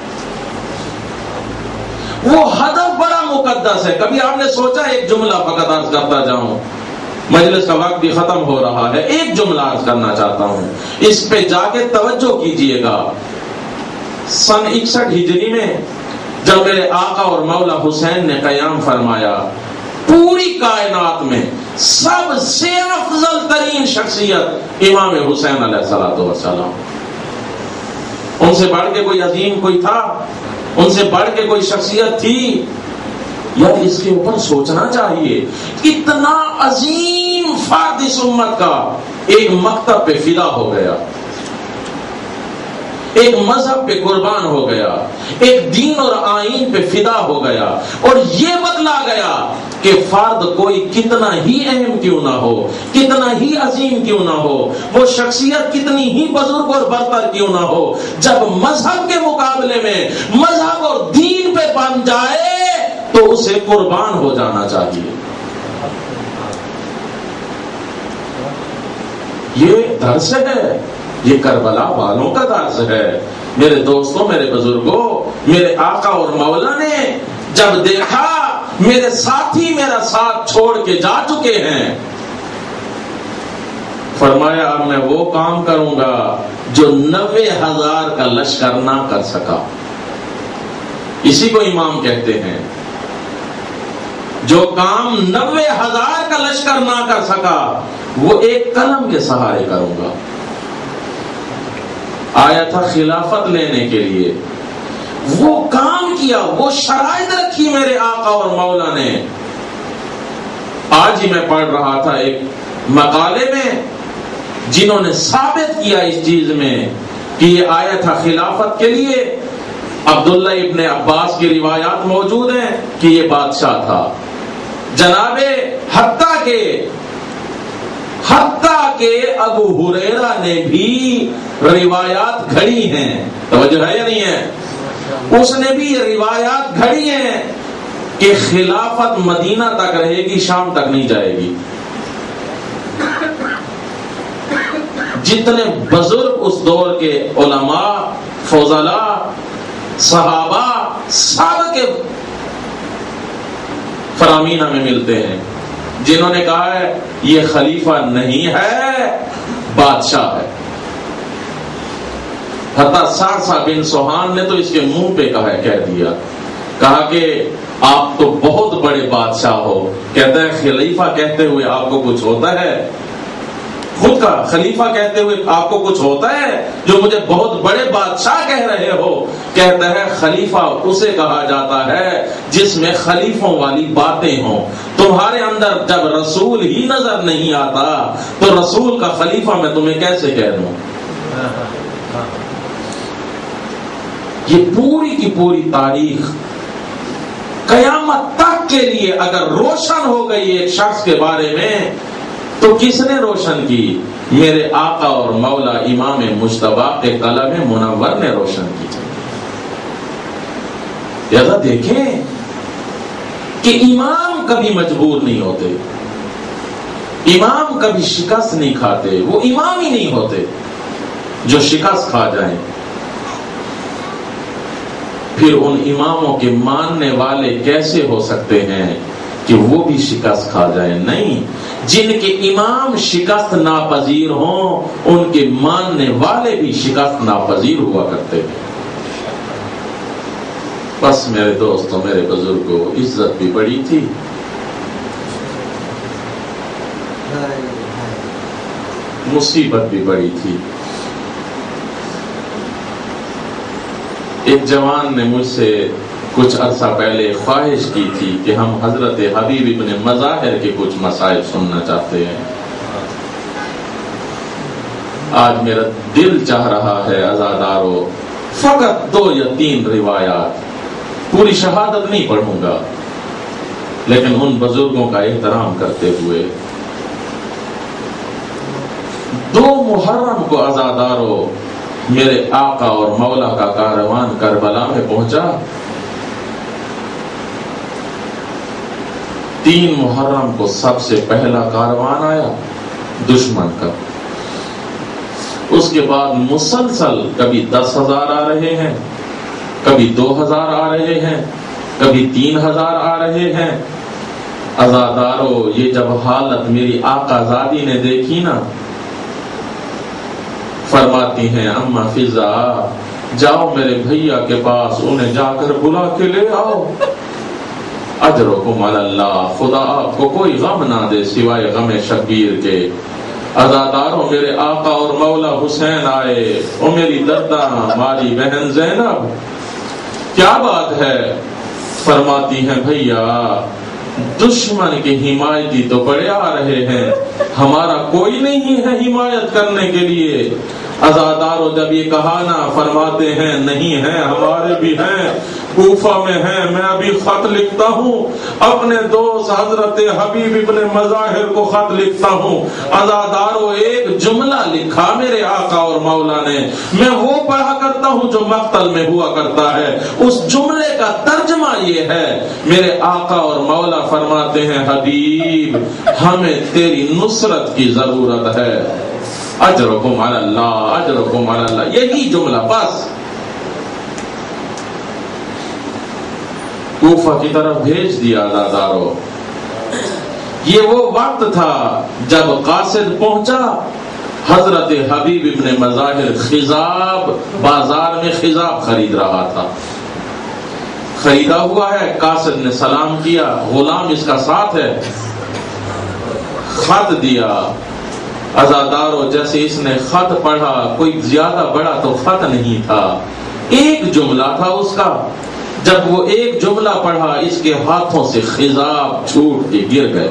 وہ ہدف بڑا مقدس ہے۔ کبھی آپ نے سوچا، ایک جملہ فقط عرض کرتا جاؤں، مجلس کا وقت بھی ختم ہو رہا ہے، ایک جملہ عرض کرنا چاہتا ہوں، اس پہ جا کے توجہ کیجئے گا۔ سن اکسٹھ ہجری میں جب میرے آقا اور مولا حسین نے قیام فرمایا، پوری کائنات میں سب سے افضل ترین شخصیت امام حسین علیہ الصلوۃ والسلام، ان سے بڑھ کے کوئی عظیم کوئی تھا؟ ان سے بڑھ کے کوئی شخصیت تھی؟ یار اس کے اوپر سوچنا چاہیے۔ اتنا عظیم فرد اس امت کا ایک مکتب پہ فدا ہو گیا، ایک مذہب پہ قربان ہو گیا، ایک دین اور آئین پہ فدا ہو گیا، اور یہ بتلا گیا کہ فرد کوئی کتنا ہی اہم کیوں نہ ہو، کتنا ہی عظیم کیوں نہ ہو، وہ شخصیت کتنی ہی بزرگ اور برتر کیوں نہ ہو، جب مذہب کے مقابلے میں مذہب اور دین پہ بن جائے تو اسے قربان ہو جانا چاہیے۔ یہ درس ہے، یہ کربلا والوں کا درس ہے۔ میرے دوستوں، میرے بزرگوں، میرے آقا اور مولا نے جب دیکھا میرے ساتھی میرا ساتھ چھوڑ کے جا چکے ہیں، فرمایا اب میں وہ کام کروں گا جو نوے ہزار کا لشکر نہ کر سکا۔ اسی کو امام کہتے ہیں، جو کام نوے ہزار کا لشکر نہ کر سکا وہ ایک قلم کے سہارے کروں گا۔ آیا تھا خلافت لینے کے لیے، وہ کام کیا، وہ شرائط رکھی میرے آقا اور مولا نے۔ آج ہی میں پڑھ رہا تھا ایک مقالے میں جنہوں نے ثابت کیا اس چیز میں کہ یہ آیا تھا خلافت کے لیے۔ عبداللہ ابن عباس کی روایات موجود ہیں کہ یہ بادشاہ تھا، جناب حتیٰ کہ حتیٰ کہ ابو ہریرہ نے بھی روایات گھڑی ہیں، توجہ ہے یا نہیں ہے؟ اس نے بھی یہ روایات گھڑی ہیں کہ خلافت مدینہ تک رہے گی، شام تک نہیں جائے گی۔ جتنے بزرگ اس دور کے علماء، فضلاء، صحابہ، سب کے فرامینہ میں ملتے ہیں جنہوں نے کہا ہے یہ خلیفہ نہیں ہے، بادشاہ ہے۔ حتیٰ سارسا بن سوہان نے تو اس کے منہ پہ کہا ہے، کہہ دیا، کہا کہ آپ تو بہت بڑے بادشاہ ہو۔ کہتا ہے خلیفہ کہتے ہوئے آپ کو کچھ ہوتا ہے؟ خود کا خلیفہ کہتے ہوئے آپ کو کچھ ہوتا ہے جو مجھے بہت بڑے بادشاہ کہہ رہے ہو؟ کہتا ہے خلیفہ اسے کہا جاتا ہے جس میں خلیفوں والی باتیں ہوں۔ تمہارے اندر جب رسول ہی نظر نہیں آتا تو رسول کا خلیفہ میں تمہیں کیسے کہہ دوں؟ یہ پوری کی پوری تاریخ قیامت تک کے لیے اگر روشن ہو گئی ایک شخص کے بارے میں تو کس نے روشن کی؟ میرے آقا اور مولا امام مجتبیٰ کے قلم منور نے روشن کی۔ لہذا دیکھیں کہ امام کبھی مجبور نہیں ہوتے، امام کبھی شکست نہیں کھاتے، وہ امام ہی نہیں ہوتے جو شکست کھا جائیں۔ پھر ان اماموں کے ماننے والے کیسے ہو سکتے ہیں کہ وہ بھی شکست کھا جائیں؟ نہیں، جن کے امام شکست ناپذیر ہوں ان کے ماننے والے بھی شکست ناپذیر ہوا کرتے ہیں۔ بس میرے دوستوں، میرے بزرگوں، عزت بھی بڑی تھی، مصیبت بھی بڑی تھی۔ ایک جوان نے مجھ سے کچھ عرصہ پہلے خواہش کی تھی کہ ہم حضرت حبیب ابن مظاہر کے کچھ مسائل سننا چاہتے ہیں۔ آج میرا دل چاہ رہا ہے عزادارو فقط دو یا تین روایات، پوری شہادت نہیں پڑھوں گا، لیکن ان بزرگوں کا احترام کرتے ہوئے دو محرم کو عزادارو میرے آقا اور مولا کا کاروان کربلا میں پہنچا۔ تین محرم کو سب سے پہلا کاروان آیا دشمن کا، اس کے بعد مسلسل کبھی دس ہزار آ رہے ہیں، کبھی دو ہزار آ رہے ہیں، کبھی تین ہزار آ رہے ہیں۔ عزادارو یہ جب حالت میری آقا زادی نے دیکھی نا، فرماتی ہیں اما فضا جاؤ میرے بھیا کے پاس، انہیں جا کر بلا کے لے آؤ، اجرکم علی اللہ، خدا آپ کو کوئی غم نہ دے سوائے غم شبیر کے۔ عزاداروں میرے آقا اور مولا حسین آئے، او میری دردہ ہماری بہن زینب کیا بات ہے؟ فرماتی ہیں بھیا دشمن کے حمایتی تو بڑے آ رہے ہیں، ہمارا کوئی نہیں ہے حمایت کرنے کے لیے۔ عزادارو جب یہ کہا نا، فرماتے ہیں نہیں ہیں، ہمارے بھی ہیں، کوفہ میں ہیں، میں ابھی خط لکھتا ہوں اپنے دوست حضرت حبیب ابن مظاہر کو خط لکھتا ہوں۔ عزادارو ایک جملہ لکھا میرے آقا اور مولا نے، میں وہ پڑھا کرتا ہوں جو مقتل میں ہوا کرتا ہے، اس جملے کا ترجمہ یہ ہے، میرے آقا اور مولا فرماتے ہیں حبیب ہمیں تیری نصرت کی ضرورت ہے، اجرکم علی اللہ، اجرکم علی اللہ، یہی جملہ بس۔ کوفہ کی طرف بھیج دیا عزادارو۔ یہ وہ وقت تھا جب قاصد پہنچا، حضرت حبیب ابن مظاہر خضاب بازار میں خضاب خرید رہا تھا، خریدا ہوا ہے، قاصد نے سلام کیا، غلام اس کا ساتھ ہے، خط دیا۔ عزادارو جیسے اس نے خط پڑھا، کوئی زیادہ بڑا تو خط نہیں تھا، ایک جملہ تھا اس کا، جب وہ ایک جملہ پڑھا اس کے ہاتھوں سے خضاب چھوٹ کے گر گئے۔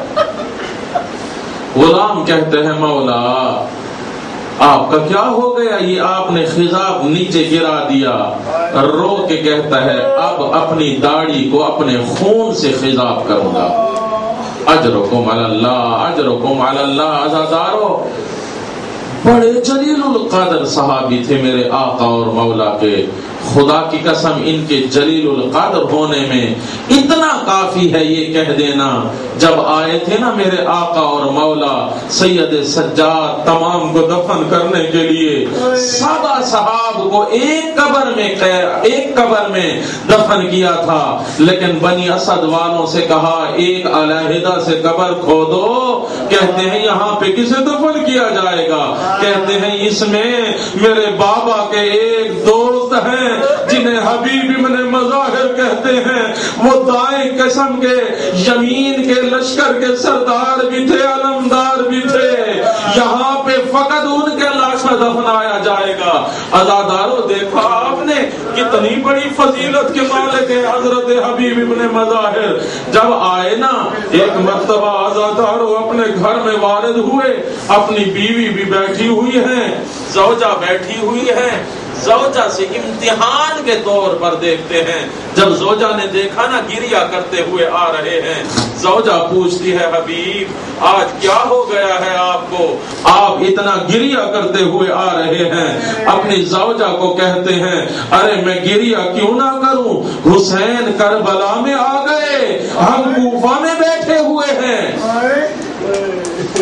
غلام کہتے ہیں مولا آپ کا کیا ہو گیا، یہ آپ نے خضاب نیچے گرا دیا، رو کے کہتا ہے اب اپنی داڑھی کو اپنے خون سے خضاب کروں گا، اجرکم علی اللہ، اجرکم علی اللہ۔ عزادارو بڑے جلیل القدر صحابی تھے میرے آقا اور مولا کے، خدا کی قسم ان کے جلیل القدر ہونے میں اتنا کافی ہے یہ کہہ دینا، جب آئے تھے نا میرے آقا اور مولا سید سجاد تمام کو دفن کرنے کے لیے، سبا صحاب کو ایک قبر میں ایک قبر میں دفن کیا تھا، لیکن بنی اسد والوں سے کہا ایک علیحدہ سے قبر کھودو، کہتے ہیں یہاں پہ کسے دفن کیا جائے گا؟ کہتے ہیں اس میں میرے بابا کے ایک دوست ہیں جنہیں حبیب ابن مظاہر کہتے ہیں، وہ دائیں قسم کے یمین کے لشکر کے سردار بھی تھے، علمدار بھی تھے، یہاں پہ فقط ان کے لاش میں دفنایا جائے گا۔ عزادارو دیکھا آپ نے کتنی بڑی فضیلت کے مالک ہیں حضرت حبیب ابن مظاہر۔ جب آئے نا ایک مرتبہ عزادارو اپنے گھر میں وارد ہوئے، اپنی بیوی بھی بیٹھی ہوئی ہیں، زوجہ بیٹھی ہوئی ہے، زوجہ سے امتحان کے طور پر دیکھتے ہیں۔ جب زوجہ نے دیکھا نا گریا کرتے ہوئے آ رہے ہیں، زوجہ پوچھتی ہے حبیب آج کیا ہو گیا ہے آپ کو، آپ اتنا گریا کرتے ہوئے آ رہے ہیں؟ اپنی زوجہ کو کہتے ہیں ارے میں گریا کیوں نہ کروں، حسین کربلا میں آ گئے، ہم کوفہ میں بیٹھے ہوئے ہیں۔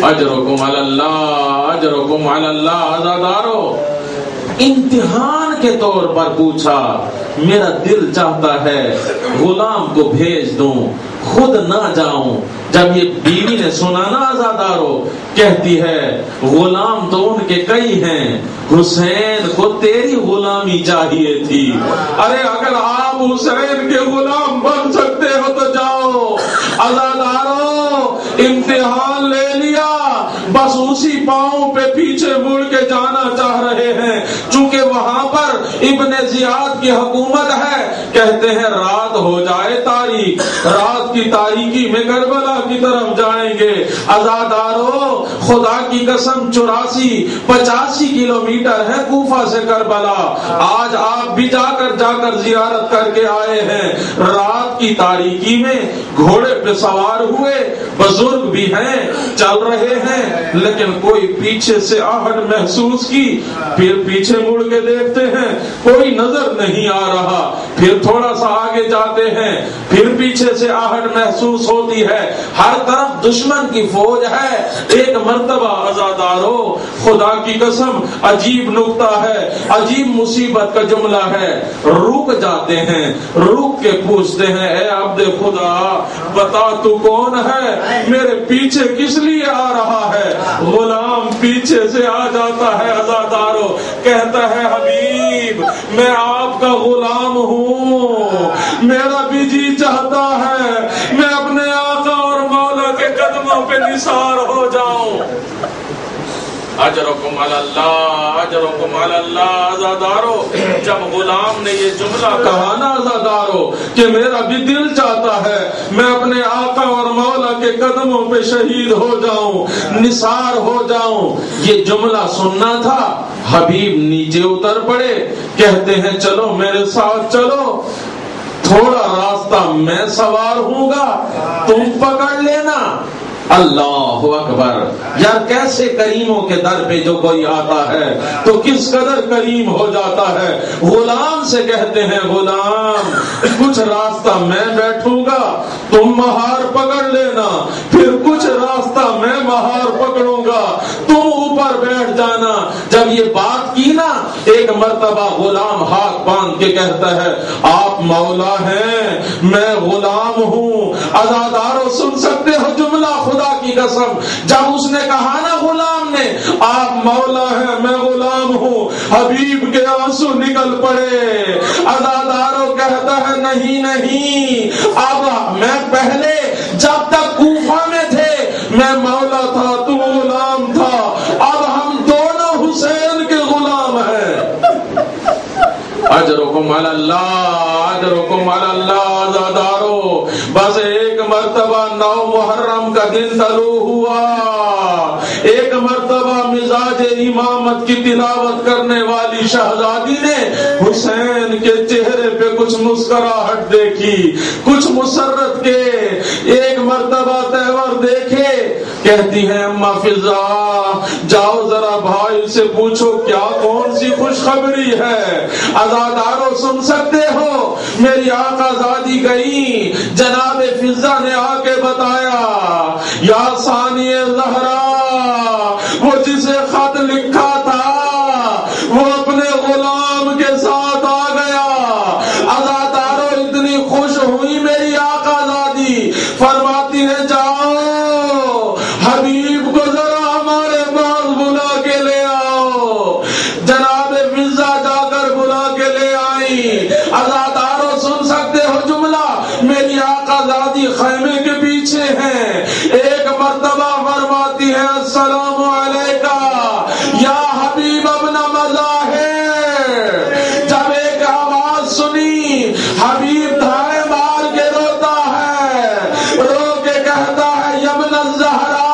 اجرکم علی اللہ اجرکم علی اللہ. عزادارو امتحان کے طور پر پوچھا، میرا دل چاہتا ہے غلام کو بھیج دوں، خود نہ جاؤں. جب یہ بیوی نے سنا نا عزادارو، کہتی ہے غلام تو ان کے کئی ہیں، حسین کو تیری غلامی چاہیے تھی. ارے اگر آپ حسین کے غلام بن سکتے ہو تو جاؤ. عزادارو امتحان لے لیا، بس اسی پاؤں پہ پیچھے مڑ کے جانا چاہ رہے ہیں. چونکہ وہاں پر ابن زیاد کی حکومت ہے، کہتے ہیں رات ہو جائے تاریک، رات کی تاریکی میں کربلا کی طرف جائیں گے. عزادارو خدا کی قسم چوراسی پچاسی کلومیٹر ہے کوفہ سے کربلا. آج آپ بھی جا کر جا کر زیارت کر کے آئے ہیں. رات کی تاریکی میں گھوڑے پہ سوار ہوئے، بزرگ بھی ہیں، چل رہے ہیں، لیکن کوئی پیچھے سے آہٹ محسوس کی. پھر پیچھے مڑ کے دیکھتے ہیں کوئی نظر نہیں آ رہا. پھر تھوڑا سا آگے جاتے ہیں، پھر پیچھے سے آہٹ محسوس ہوتی ہے. ہر طرف دشمن کی فوج ہے. ایک مرتبہ عزادارو خدا کی قسم عجیب نکتہ ہے، عجیب مصیبت کا جملہ ہے. رک جاتے ہیں، رک کے پوچھتے ہیں اے عبد خدا بتا تو کون ہے، میرے پیچھے کس لیے آ رہا ہے. غلام پیچھے سے آ جاتا ہے. عزادارو کہتا ہے حبیب میں آپ کا غلام ہوں، میرا بھی جی چاہتا ہے میں اپنے آقا اور مولا کے قدموں پہ نثار ہو جاؤں. اجرکم علی اللہ اجرکم علی اللہ. عزادارو جب غلام نے یہ جملہ کہا نا عزادارو کہ میرا بھی دل چاہتا ہے میں اپنے آقا اور مولا کے قدموں پہ شہید ہو جاؤں، نثار ہو جاؤں، یہ جملہ سننا تھا. حبیب نیچے اتر پڑے، کہتے ہیں چلو میرے ساتھ چلو، تھوڑا راستہ میں سوار ہوں گا، تم پکڑ لینا. اللہ اکبر. یار کیسے کریموں کے در پہ جو کوئی آتا ہے تو کس قدر کریم ہو جاتا ہے. غلام سے کہتے ہیں غلام کچھ راستہ میں بیٹھوں گا، تم مہار پکڑ لینا، پھر کچھ راستہ میں مہار پکڑوں گا، تم اوپر بیٹھ جانا. جب یہ بات کی نا ایک مرتبہ غلام ہاتھ باندھ کے کہتا ہے آپ مولا ہیں میں غلام ہوں. عزادارو سن سکتے ہو جملہ خدا کی قسم. جب اس نے کہا نا غلام نے آپ مولا ہیں میں غلام ہوں، حبیب کے آنسو نکل پڑے. عزادارو کہتا ہے نہیں نہیں، اب میں پہلے جب تک کوفہ میں تھے میں مولا تھا تو غلام تھا، اب ہم دونوں حسین کے غلام ہیں. اجرکم علی اللہ اجرکم علی اللہ. عزادارو بس ایک مرتبہ نو محرم کا دن طلوع ہوا، ایک مرتبہ مزاج امامت کی تلاوت کرنے والی شہزادی نے حسین کے چہرے پہ کچھ مسکراہٹ دیکھی، کچھ مسرت کے ایک مرتبہ تیور دیکھے. کہتی ہے اما فضا جاؤ ذرا بھائی سے پوچھو کیا کون سی خوشخبری ہے. عزادارو سن سکتے ہو میری آقا زادی گئی، جناب فضا نے آ کے بتایا یا ثانی زہرا وہ جسے خط لکھا تھا وہ اپنے غلام کے ساتھ آ گیا. عزادارو اتنی خوش ہوئی میری آقا زادی، فرماتی ہے جاؤ حبیب کو ذرا ہمارے پاس بلا کے لے آؤ. جناب فضا جا کر بلا کے لے آئی. عزادارو سن سکتے ہو جملہ میری آقا زادی خیمے کے پیچھے ہیں. ایک مرتبہ فرماتی ہے السلام علیکہ یا حبیب ابن مظاہر. جب ایک آواز سنی حبیب دھائے مار کے روتا ہے، رو کے کہتا ہے یبن الزہرا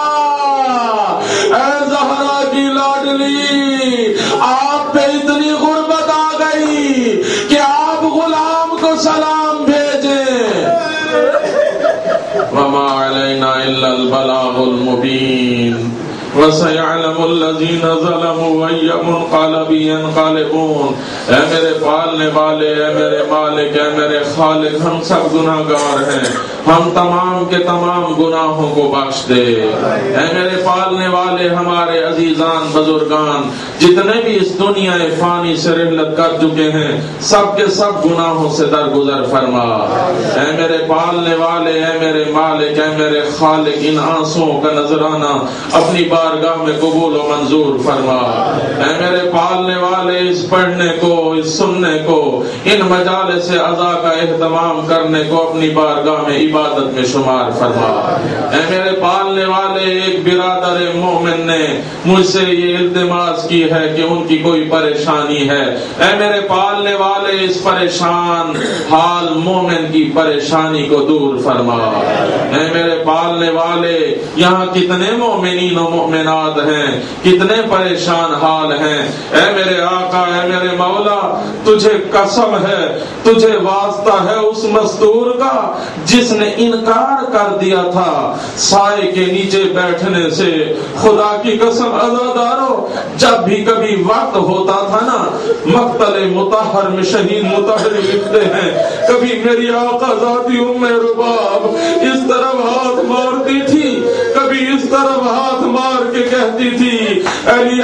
اے زہرا کی لاڈلی آپ پہ اتنی غربت آ گئی کہ آپ غلام کو سلام بھیجیں. وما علینا الا البلاغ المبین. وَسَيَعْلَمُ الَّذِينَ ظَلَمُوا وَأَيُّ مُنقَلَبٍ يَنقَلِبُونَ۔ اے میرے پالنے والے، اے میرے مالک، اے میرے خالق، ہم سب گناہ گار ہیں، ہم تمام کے تمام گناہوں کو بخش دے۔ اے میرے پالنے والے، ہمارے عزیزان بزرگان جتنے بھی اس دنیا فانی سے رحلت کر چکے ہیں، سب کے سب گناہوں سے درگزر فرما۔ اے میرے پالنے والے، اے میرے مالک، اے میرے خالق، ان آنسوؤں کا نذرانہ اپنی بارگاہ میں قبول و منظور فرما۔ اے میرے پالنے والے، اس پڑھنے کو، اس سننے کو، ان مجالس عزا کا اہتمام کرنے کو اپنی بارگاہ میں عبادت میں شمار فرما۔ اے میرے پالنے والے، ایک برادر مومن نے مجھ سے یہ التماس کی ہے کہ ان کی کوئی پریشانی ہے، اے میرے پالنے والے، اس پریشان حال مومن کی پریشانی کو دور فرما۔ اے میرے پالنے والے، یہاں کتنے مومنین و مومنات ہیں، کتنے پریشان حال ہیں، اے میرے آقا، اے میرے مولا، تجھے قسم ہے، تجھے واسطہ ہے اس مزدور کا جس نے انکار کر دیا تھا سائے کے نیچے بیٹھنے سے۔ خدا کی قسم عزادارو، جب بھی کبھی وقت ہوتا تھا نا، مقتل مطہر میں شہید مطہر لکھتے ہیں، کبھی میری آقا ذاتی ام رباب اس طرف ہاتھ مارتی تھی، کبھی اس طرف ہاتھ مار کے کہتی تھی، علی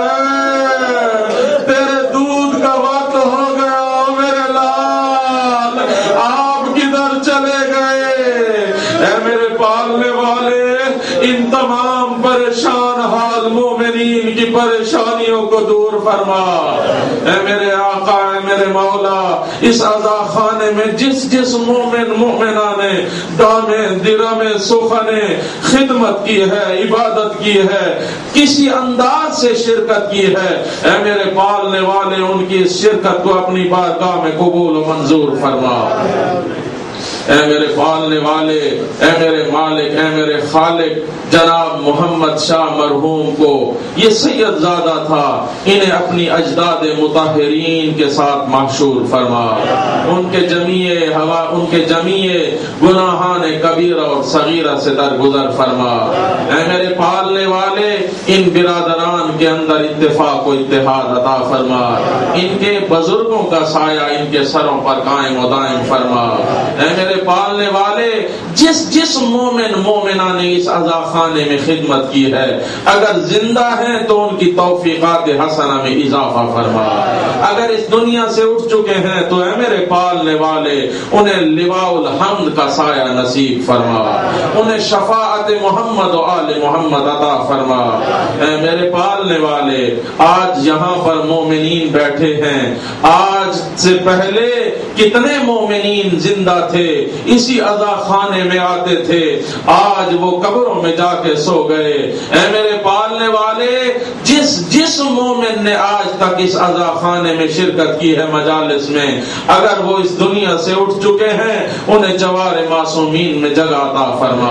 اسرائیل تیرے دودھ کا وقت ہو گیا میرے لال، آپ کدھر چلے گئے؟ اے میرے پالنے والے، ان تمام پریشان حال مومنین کی پریشانیوں کو دور فرما۔ اے میرے آقا، اے میرے مولا، اس عزا خانے میں جس جس مومن مومنہ نے دامے درمے سخنے خدمت کی ہے، عبادت کی ہے، کسی انداز سے شرکت کی ہے، اے میرے پالنے والے، ان کی اس شرکت کو اپنی بارگاہ میں قبول و منظور فرما۔ اے میرے پالنے والے، اے میرے مالک، اے میرے خالق، جناب محمد شاہ مرحوم کو یہ سید زادہ تھا، انہیں اپنی اجداد مطہرین کے ساتھ محشور فرما، ان کے جمیع ہوا ان کے جمیع گناہان کبیرہ اور صغیرہ سے درگزر فرما۔ اے میرے پالنے والے، ان برادران کے اندر اتفاق و اتحاد عطا فرما، ان کے بزرگوں کا سایہ ان کے سروں پر قائم و دائم فرما۔ اے میرے پالنے والے، جس جس مومن مومنہ نے اس عزا خانے میں خدمت کی ہے، اگر زندہ ہیں تو ان کی توفیقات حسنہ میں اضافہ فرما، اگر اس دنیا سے اٹھ چکے ہیں تو اے میرے پالنے والے، انہیں لواء الحمد کا سایہ نصیب فرما، انہیں شفاعت محمد و آل محمد عطا فرما۔ اے میرے پالنے والے، آج یہاں پر مومنین بیٹھے ہیں، آج سے پہلے کتنے مومنین زندہ تھے، اسی عزا خانے میں آتے تھے، آج وہ قبروں میں جا کے سو گئے۔ اے میرے پالنے والے، جس جس مومن نے آج تک اس عزا خانے میں شرکت کی ہے مجالس میں، اگر وہ اس دنیا سے اٹھ چکے ہیں، انہیں جوار معصومین میں جگہ عطا فرما۔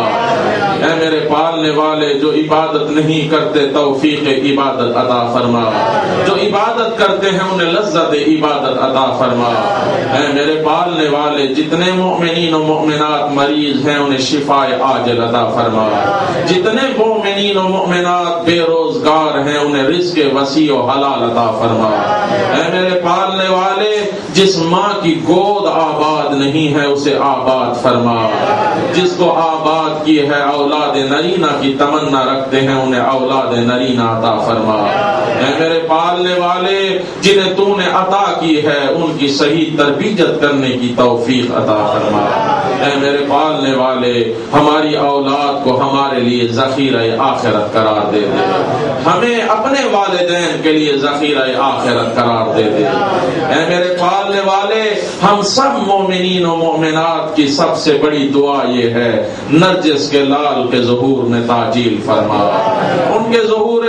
اے میرے پالنے والے، جو عبادت نہیں کرتے توفیق عبادت عطا فرما، جو عبادت کرتے ہیں انہیں لذت عبادت عطا فرما۔ اے میرے پالنے والے، جتنے مومنین و مومنات مریض ہیں انہیں شفاء عاجل عطا فرما، جتنے مومنین و مومنات بے روزگار ہیں انہیں رزق وسیع و حلال عطا فرما۔ اے میرے پالنے والے، جس ماں کی گود آباد نہیں ہے اسے آباد فرما، جس کو آباد کی ہے اولاد نرینہ کی تمنا رکھتے ہیں انہیں اولاد نرینہ عطا فرما۔ اے میرے پالنے والے، جنہیں تو نے عطا کی ہے ان کی صحیح تربیت کرنے کی توفیق عطا فرما۔ اے میرے پالنے والے، ہماری اولاد کو ہمارے لیے ذخیرہ آخرت قرار دے دے، ہمیں اپنے والدین کے لیے ذخیرہ آخرت قرار دے دے۔ اے میرے پالنے والے، ہم سب مومنین و مومنات کی سب سے بڑی دعا یہ ہے، نرجس کے لال کے ظہور میں تعجیل فرما، ان کے ظہور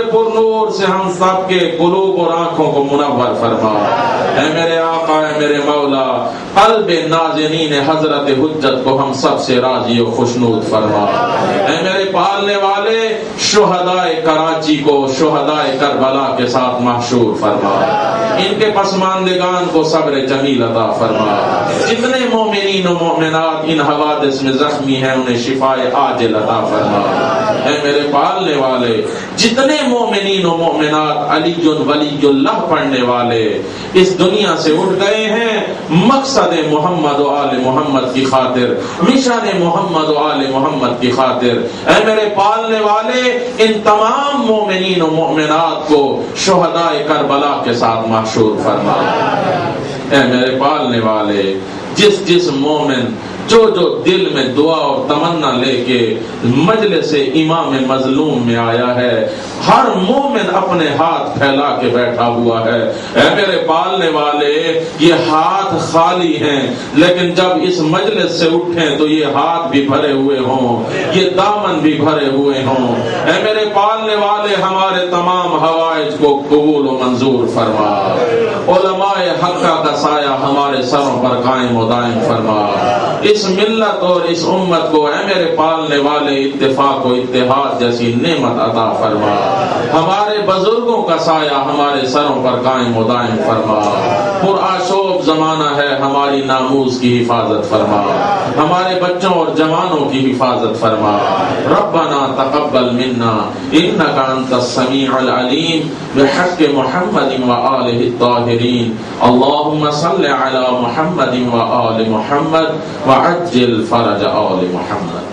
پر نور سے ہم سب کے قلوب اور آنکھوں کو منور فرما۔ اے میرے آقا، اے میرے مولا، قلب ناظرین حضرت حجت کو ہم سب سے راضی و خوشنود فرما۔ اے میرے پالنے والے، شہدائے کراچی کو شہدائے کربلا کے ساتھ محشور فرما۔ ان کے پسماندگان کو صبر جمیل عطا فرما۔ جتنے مومنین و مومنات ان حوادث میں زخمی ہیں انہیں شفائے عاجل عطا فرما۔ اے میرے پالنے والے، جتنے مومنین و مومنات علی ولی اللہ پڑھنے والے اس دنیا سے اٹھ گئے ہیں مقصد محمد و آل محمد کی خاطر، مشن محمد و آل محمد کی خاطر، اے میرے پالنے والے ان تمام مومنین و مومنات کو شہدائے کربلا کے ساتھ محشور فرما۔ اے میرے پالنے والے، جس جس مومن جو جو دل میں دعا اور تمنا لے کے مجلس امام مظلوم میں آیا ہے، ہر مومن اپنے ہاتھ پھیلا کے بیٹھا ہوا ہے۔ اے میرے پالنے والے، یہ ہاتھ خالی ہیں لیکن جب اس مجلس سے اٹھیں تو یہ ہاتھ بھی بھرے ہوئے ہوں، یہ دامن بھی بھرے ہوئے ہوں۔ اے میرے پالنے والے، ہمارے تمام حوائج کو قبول و منظور فرما۔ علماء حقہ کا سایہ ہمارے سروں پر قائم و دائم فرما۔ اس ملت اور اس امت کو اے میرے پالنے والے اتفاق و اتحاد جیسی نعمت عطا فرما۔ ہمارے بزرگوں کا سایہ ہمارے سروں پر قائم و دائم فرما۔ پرآشوب زمانہ ہے، ہماری ناموس کی حفاظت فرما، ہمارے بچوں اور جوانوں کی حفاظت فرما۔ ربنا تقبل منا انک انت السمیع العلیم بحق محمد وآلہ الطاہرین۔ اللہم صل علی محمد وآل محمد وعجل فرج آل محمد۔